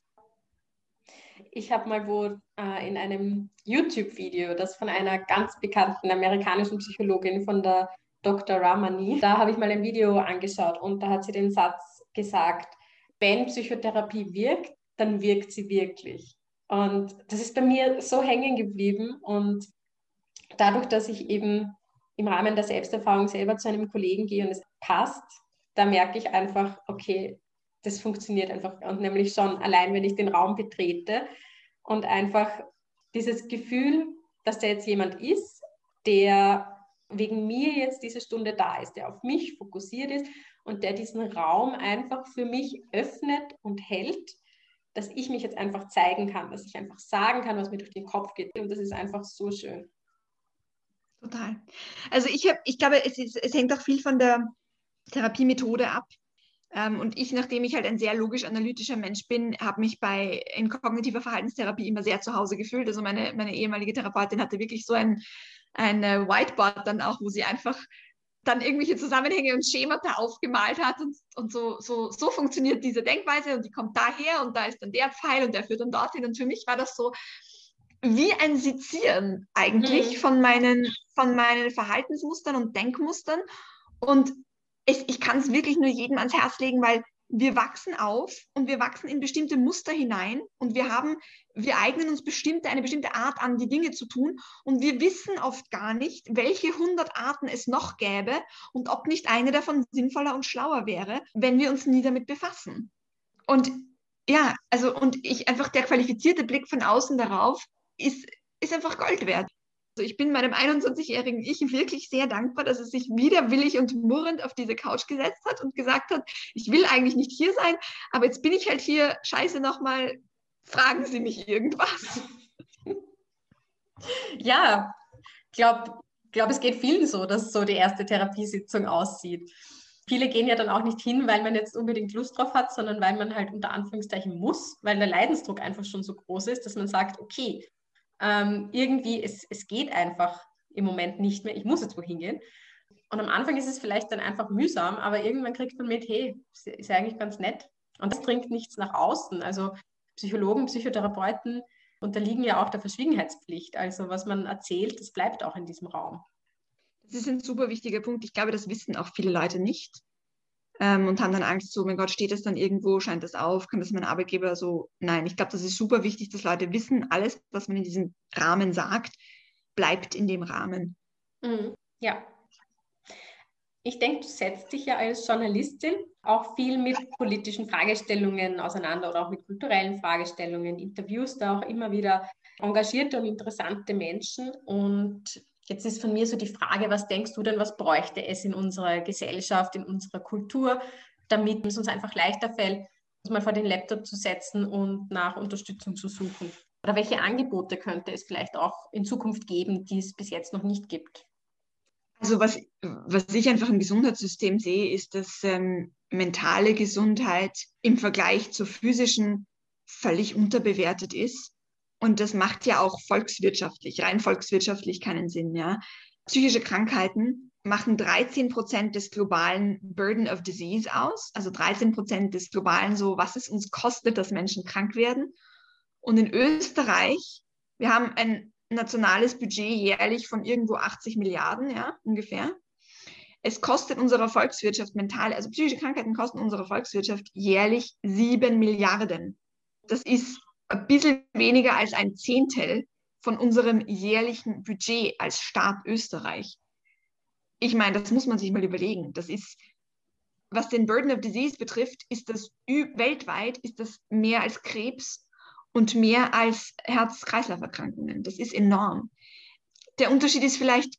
Ich habe mal in einem YouTube-Video, das von einer ganz bekannten amerikanischen Psychologin, von der Dr. Ramani, da habe ich mal ein Video angeschaut und da hat sie den Satz gesagt, wenn Psychotherapie wirkt, dann wirkt sie wirklich. Und das ist bei mir so hängen geblieben, und dadurch, dass ich eben im Rahmen der Selbsterfahrung selber zu einem Kollegen gehe und es passt, da merke ich einfach, okay, das funktioniert einfach, und nämlich schon allein, wenn ich den Raum betrete und einfach dieses Gefühl, dass da jetzt jemand ist, der wegen mir jetzt diese Stunde da ist, der auf mich fokussiert ist und der diesen Raum einfach für mich öffnet und hält, dass ich mich jetzt einfach zeigen kann, dass ich einfach sagen kann, was mir durch den Kopf geht, und das ist einfach so schön. Total. Also ich glaube, es hängt auch viel von der Therapiemethode ab. Und nachdem ich halt ein sehr logisch-analytischer Mensch bin, habe mich in kognitiver Verhaltenstherapie immer sehr zu Hause gefühlt. Also meine ehemalige Therapeutin hatte wirklich so ein Whiteboard dann auch, wo sie einfach dann irgendwelche Zusammenhänge und Schemata aufgemalt hat, und so funktioniert diese Denkweise und die kommt daher und da ist dann der Pfeil und der führt dann dorthin. Und für mich war das so wie ein Sezieren eigentlich von meinen Verhaltensmustern und Denkmustern. Und ich kann es wirklich nur jedem ans Herz legen, weil wir wachsen auf und wir wachsen in bestimmte Muster hinein und wir eignen uns eine bestimmte Art an, die Dinge zu tun, und wir wissen oft gar nicht, welche 100 Arten es noch gäbe und ob nicht eine davon sinnvoller und schlauer wäre, wenn wir uns nie damit befassen. Und ja, einfach der qualifizierte Blick von außen darauf ist einfach Gold wert. Also ich bin meinem 21-jährigen Ich wirklich sehr dankbar, dass es sich widerwillig und murrend auf diese Couch gesetzt hat und gesagt hat, ich will eigentlich nicht hier sein, aber jetzt bin ich halt hier, scheiße nochmal, fragen Sie mich irgendwas. Ja, ich glaube, es geht vielen so, dass so die erste Therapiesitzung aussieht. Viele gehen ja dann auch nicht hin, weil man jetzt unbedingt Lust drauf hat, sondern weil man halt unter Anführungszeichen muss, weil der Leidensdruck einfach schon so groß ist, dass man sagt, okay, irgendwie, es geht einfach im Moment nicht mehr, ich muss jetzt wohin gehen. Und am Anfang ist es vielleicht dann einfach mühsam, aber irgendwann kriegt man mit, hey, ist ja eigentlich ganz nett. Und das dringt nichts nach außen. Also Psychologen, Psychotherapeuten unterliegen ja auch der Verschwiegenheitspflicht. Also was man erzählt, das bleibt auch in diesem Raum. Das ist ein super wichtiger Punkt. Ich glaube, das wissen auch viele Leute nicht und haben dann Angst, so, mein Gott, steht das dann irgendwo, scheint das auf, kann das mein Arbeitgeber so? Nein, ich glaube, das ist super wichtig, dass Leute wissen, alles, was man in diesem Rahmen sagt, bleibt in dem Rahmen. Mhm. Ja. Ich denke, du setzt dich ja als Journalistin auch viel mit politischen Fragestellungen auseinander oder auch mit kulturellen Fragestellungen, interviewst da auch immer wieder engagierte und interessante Menschen. Und jetzt ist von mir so die Frage, was denkst du denn, was bräuchte es in unserer Gesellschaft, in unserer Kultur, damit es uns einfach leichter fällt, uns mal vor den Laptop zu setzen und nach Unterstützung zu suchen? Oder welche Angebote könnte es vielleicht auch in Zukunft geben, die es bis jetzt noch nicht gibt? Also was ich einfach im Gesundheitssystem sehe, ist, dass mentale Gesundheit im Vergleich zur physischen völlig unterbewertet ist. Und das macht ja auch rein volkswirtschaftlich keinen Sinn. Ja? Psychische Krankheiten machen 13% des globalen Burden of Disease aus, also 13% des globalen, so was es uns kostet, dass Menschen krank werden. Und in Österreich, wir haben ein nationales Budget jährlich von irgendwo 80 Milliarden, ja, ungefähr. Es kostet unserer Volkswirtschaft also psychische Krankheiten kosten unserer Volkswirtschaft jährlich 7 Milliarden. Das ist ein bisschen weniger als ein Zehntel von unserem jährlichen Budget als Staat Österreich. Ich meine, das muss man sich mal überlegen. Das ist, was den Burden of Disease betrifft, ist das weltweit ist das mehr als Krebs und mehr als Herz-Kreislauf-Erkrankungen. Das ist enorm. Der Unterschied ist vielleicht,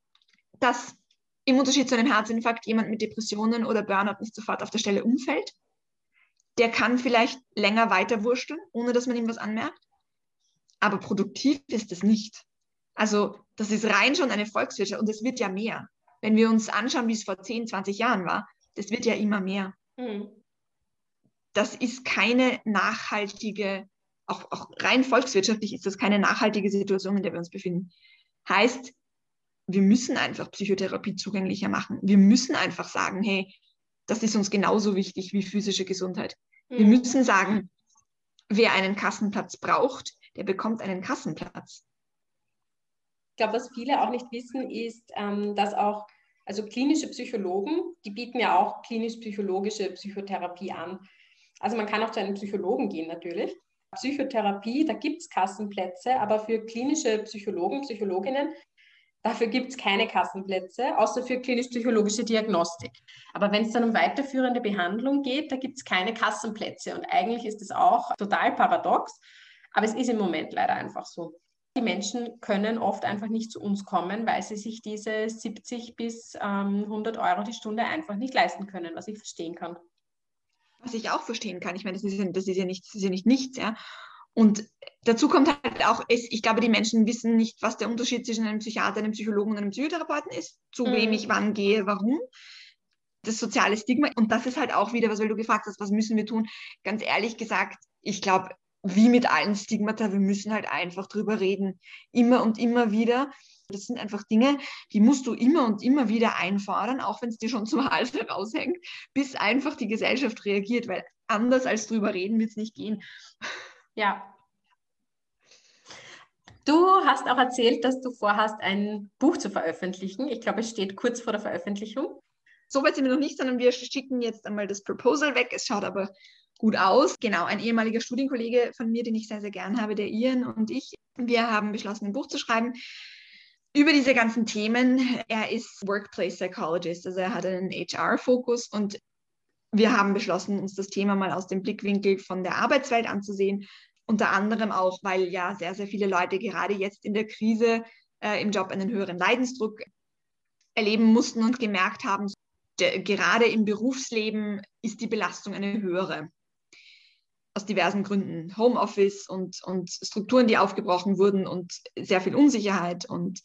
dass im Unterschied zu einem Herzinfarkt jemand mit Depressionen oder Burnout nicht sofort auf der Stelle umfällt. Der kann vielleicht länger weiterwursteln, ohne dass man ihm was anmerkt. Aber produktiv ist es nicht. Also das ist rein schon eine Volkswirtschaft und es wird ja mehr. Wenn wir uns anschauen, wie es vor 10, 20 Jahren war, das wird ja immer mehr. Mhm. Das ist keine nachhaltige, auch rein volkswirtschaftlich ist das keine nachhaltige Situation, in der wir uns befinden. Heißt, wir müssen einfach Psychotherapie zugänglicher machen. Wir müssen einfach sagen, hey, das ist uns genauso wichtig wie physische Gesundheit. Wir müssen sagen, wer einen Kassenplatz braucht, der bekommt einen Kassenplatz. Ich glaube, was viele auch nicht wissen, ist, dass auch, also klinische Psychologen, die bieten ja auch klinisch-psychologische Psychotherapie an. Also man kann auch zu einem Psychologen gehen natürlich. Psychotherapie, da gibt es Kassenplätze, aber für klinische Psychologen, Psychologinnen, dafür gibt es keine Kassenplätze, außer für klinisch-psychologische Diagnostik. Aber wenn es dann um weiterführende Behandlung geht, da gibt es keine Kassenplätze. Und eigentlich ist es auch total paradox, aber es ist im Moment leider einfach so. Die Menschen können oft einfach nicht zu uns kommen, weil sie sich diese 70 bis 100 Euro die Stunde einfach nicht leisten können, was ich verstehen kann. Was ich auch verstehen kann. Ich meine, das ist ja nicht nichts, ja. Und dazu kommt halt auch, ich glaube, die Menschen wissen nicht, was der Unterschied zwischen einem Psychiater, einem Psychologen und einem Psychotherapeuten ist, zu wem ich wann gehe, warum. Das soziale Stigma. Und das ist halt auch wieder, weil du gefragt hast, was müssen wir tun? Ganz ehrlich gesagt, ich glaube, wie mit allen Stigmata, wir müssen halt einfach drüber reden. Immer und immer wieder. Das sind einfach Dinge, die musst du immer und immer wieder einfordern, auch wenn es dir schon zum Hals heraushängt, bis einfach die Gesellschaft reagiert, weil anders als drüber reden wird es nicht gehen. Ja. Du hast auch erzählt, dass du vorhast, ein Buch zu veröffentlichen. Ich glaube, es steht kurz vor der Veröffentlichung. So weit sind wir noch nicht, sondern wir schicken jetzt einmal das Proposal weg. Es schaut aber gut aus. Genau, ein ehemaliger Studienkollege von mir, den ich sehr, sehr gern habe, der Ian und ich, wir haben beschlossen, ein Buch zu schreiben über diese ganzen Themen. Er ist Workplace Psychologist, also er hat einen HR-Fokus und wir haben beschlossen, uns das Thema mal aus dem Blickwinkel von der Arbeitswelt anzusehen. Unter anderem auch, weil ja sehr, sehr viele Leute gerade jetzt in der Krise im Job einen höheren Leidensdruck erleben mussten und gemerkt haben, gerade im Berufsleben ist die Belastung eine höhere. Aus diversen Gründen. Homeoffice und Strukturen, die aufgebrochen wurden und sehr viel Unsicherheit. Und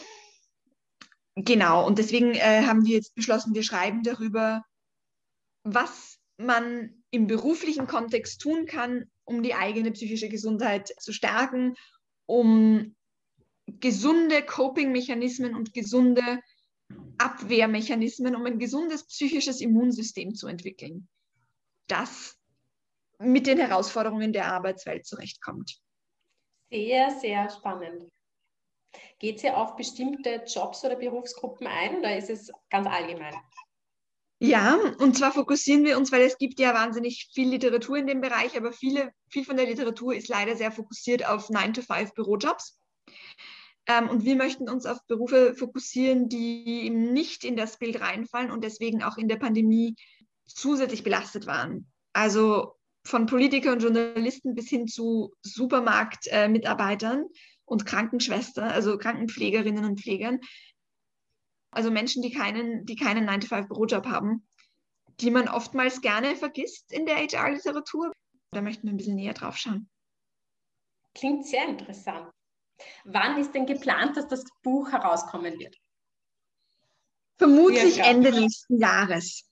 genau, und deswegen haben wir jetzt beschlossen, wir schreiben darüber, was man im beruflichen Kontext tun kann, um die eigene psychische Gesundheit zu stärken, um gesunde Coping-Mechanismen und gesunde Abwehrmechanismen, um ein gesundes psychisches Immunsystem zu entwickeln, das mit den Herausforderungen der Arbeitswelt zurechtkommt. Sehr, sehr spannend. Geht es hier auf bestimmte Jobs oder Berufsgruppen ein oder ist es ganz allgemein? Ja, und zwar fokussieren wir uns, weil es gibt ja wahnsinnig viel Literatur in dem Bereich, aber viel von der Literatur ist leider sehr fokussiert auf 9-to-5 Bürojobs. Und wir möchten uns auf Berufe fokussieren, die nicht in das Bild reinfallen und deswegen auch in der Pandemie zusätzlich belastet waren. Also von Politikern und Journalisten bis hin zu Supermarktmitarbeitern und Krankenschwestern, also Krankenpflegerinnen und Pflegern. Also Menschen, die keinen 9-to-5 Bürojob haben, die man oftmals gerne vergisst in der HR-Literatur. Da möchten wir ein bisschen näher drauf schauen. Klingt sehr interessant. Wann ist denn geplant, dass das Buch herauskommen wird? Vermutlich Ende nächsten Jahres.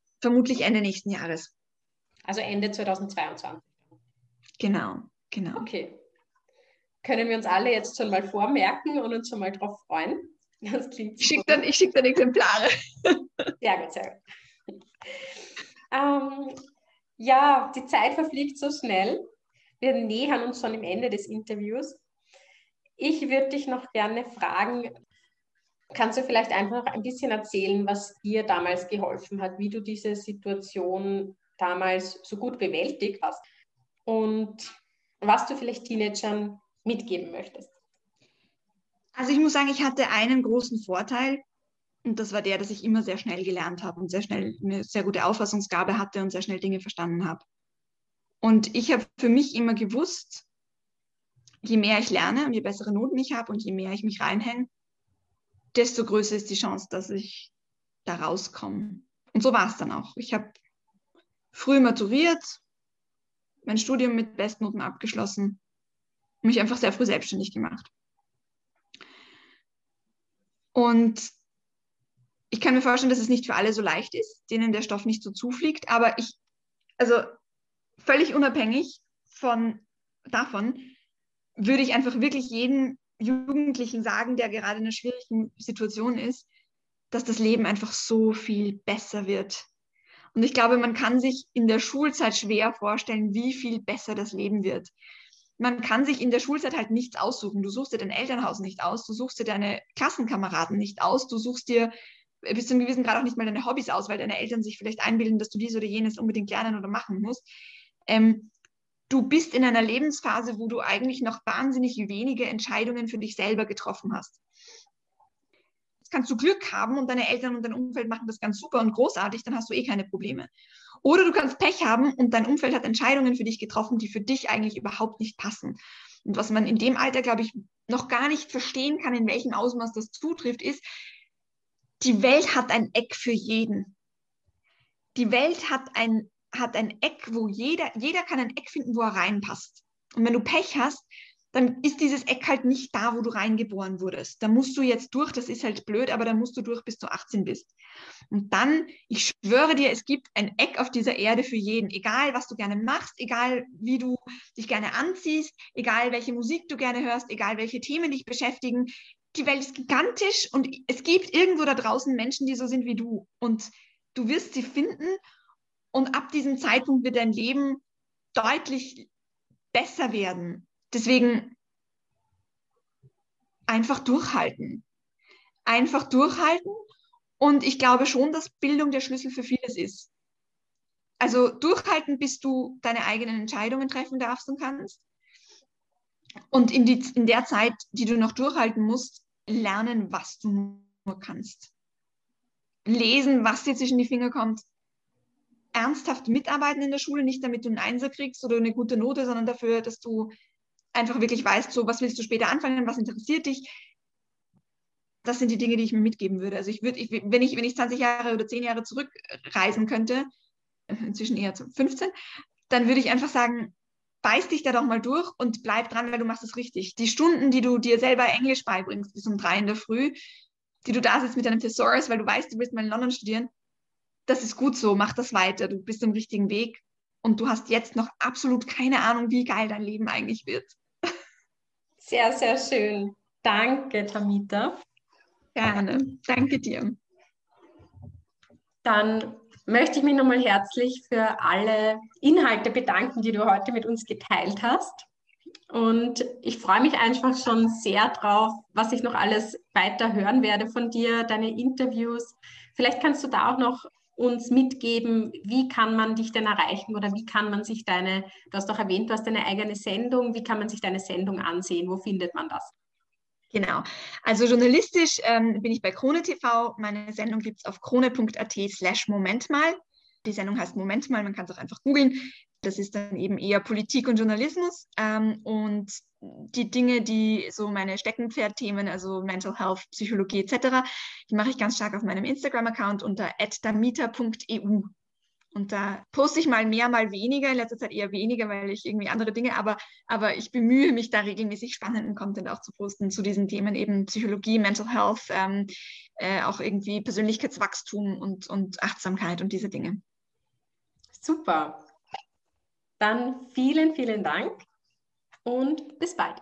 Also Ende 2022. Genau. Okay. Können wir uns alle jetzt schon mal vormerken und uns schon mal drauf freuen? Das klingt super. Ich schicke dann Exemplare. Sehr gut, sehr gut. Ja, die Zeit verfliegt so schnell. Wir nähern uns schon dem Ende des Interviews. Ich würde dich noch gerne fragen, kannst du vielleicht einfach ein bisschen erzählen, was dir damals geholfen hat, wie du diese Situation damals so gut bewältigt hast und was du vielleicht Teenagern mitgeben möchtest? Also ich muss sagen, ich hatte einen großen Vorteil und das war der, dass ich immer sehr schnell gelernt habe und sehr schnell eine sehr gute Auffassungsgabe hatte und sehr schnell Dinge verstanden habe. Und ich habe für mich immer gewusst, je mehr ich lerne und je bessere Noten ich habe und je mehr ich mich reinhänge, desto größer ist die Chance, dass ich da rauskomme. Und so war es dann auch. Ich habe früh maturiert, mein Studium mit Bestnoten abgeschlossen und mich einfach sehr früh selbstständig gemacht. Und ich kann mir vorstellen, dass es nicht für alle so leicht ist, denen der Stoff nicht so zufliegt, aber also völlig unabhängig davon, würde ich einfach wirklich jedem Jugendlichen sagen, der gerade in einer schwierigen Situation ist, dass das Leben einfach so viel besser wird. Und ich glaube, man kann sich in der Schulzeit schwer vorstellen, wie viel besser das Leben wird. Man kann sich in der Schulzeit halt nichts aussuchen. Du suchst dir dein Elternhaus nicht aus, du suchst dir deine Klassenkameraden nicht aus, du suchst dir bis zu einem gewissen Grad auch nicht mal deine Hobbys aus, weil deine Eltern sich vielleicht einbilden, dass du dies oder jenes unbedingt lernen oder machen musst. Du bist in einer Lebensphase, wo du eigentlich noch wahnsinnig wenige Entscheidungen für dich selber getroffen hast. Jetzt kannst du Glück haben und deine Eltern und dein Umfeld machen das ganz super und großartig, dann hast du keine Probleme. Oder du kannst Pech haben und dein Umfeld hat Entscheidungen für dich getroffen, die für dich eigentlich überhaupt nicht passen. Und was man in dem Alter, glaube ich, noch gar nicht verstehen kann, in welchem Ausmaß das zutrifft, ist, die Welt hat ein Eck für jeden. Die Welt hat ein Eck, wo jeder kann ein Eck finden, wo er reinpasst. Und wenn du Pech hast, dann ist dieses Eck halt nicht da, wo du reingeboren wurdest. Da musst du jetzt durch, das ist halt blöd, aber da musst du durch, bis du 18 bist. Und dann, ich schwöre dir, es gibt ein Eck auf dieser Erde für jeden. Egal, was du gerne machst, egal, wie du dich gerne anziehst, egal, welche Musik du gerne hörst, egal, welche Themen dich beschäftigen. Die Welt ist gigantisch und es gibt irgendwo da draußen Menschen, die so sind wie du. Und du wirst sie finden und ab diesem Zeitpunkt wird dein Leben deutlich besser werden. Deswegen einfach durchhalten. Einfach durchhalten. Und ich glaube schon, dass Bildung der Schlüssel für vieles ist. Also durchhalten, bis du deine eigenen Entscheidungen treffen darfst und kannst. Und in der Zeit, die du noch durchhalten musst, lernen, was du nur kannst. Lesen, was dir zwischen die Finger kommt. Ernsthaft mitarbeiten in der Schule, nicht damit du einen Einser kriegst oder eine gute Note, sondern dafür, dass du einfach wirklich weißt, so, was willst du später anfangen, was interessiert dich. Das sind die Dinge, die ich mir mitgeben würde. Also wenn ich 20 Jahre oder 10 Jahre zurückreisen könnte, inzwischen eher zu 15, dann würde ich einfach sagen, beiß dich da doch mal durch und bleib dran, weil du machst es richtig. Die Stunden, die du dir selber Englisch beibringst, bis um 3 in der Früh, die du da sitzt mit deinem Thesaurus, weil du weißt, du willst mal in London studieren, das ist gut so, mach das weiter, du bist im richtigen Weg und du hast jetzt noch absolut keine Ahnung, wie geil dein Leben eigentlich wird. Sehr, sehr schön. Danke, Tamita. Gerne. Danke dir. Dann möchte ich mich nochmal herzlich für alle Inhalte bedanken, die du heute mit uns geteilt hast. Und ich freue mich einfach schon sehr drauf, was ich noch alles weiter hören werde von dir, deine Interviews. Vielleicht kannst du da auch noch uns mitgeben, wie kann man dich denn erreichen oder wie kann man sich du hast doch erwähnt, du hast eine eigene Sendung, wie kann man sich deine Sendung ansehen? Wo findet man das? Genau. Also journalistisch bin ich bei Krone TV. Meine Sendung gibt es auf krone.at/momentmal. Die Sendung heißt Moment mal, man kann es auch einfach googeln. Das ist dann eben eher Politik und Journalismus. Und die Dinge, die so meine Steckenpferdthemen, also Mental Health, Psychologie etc., die mache ich ganz stark auf meinem Instagram-Account unter @damita.eu. Und da poste ich mal mehr, mal weniger, in letzter Zeit eher weniger, weil ich irgendwie andere Dinge, aber ich bemühe mich da regelmäßig spannenden Content auch zu posten zu diesen Themen eben Psychologie, Mental Health, auch irgendwie Persönlichkeitswachstum und Achtsamkeit und diese Dinge. Super. Dann vielen, vielen Dank und bis bald.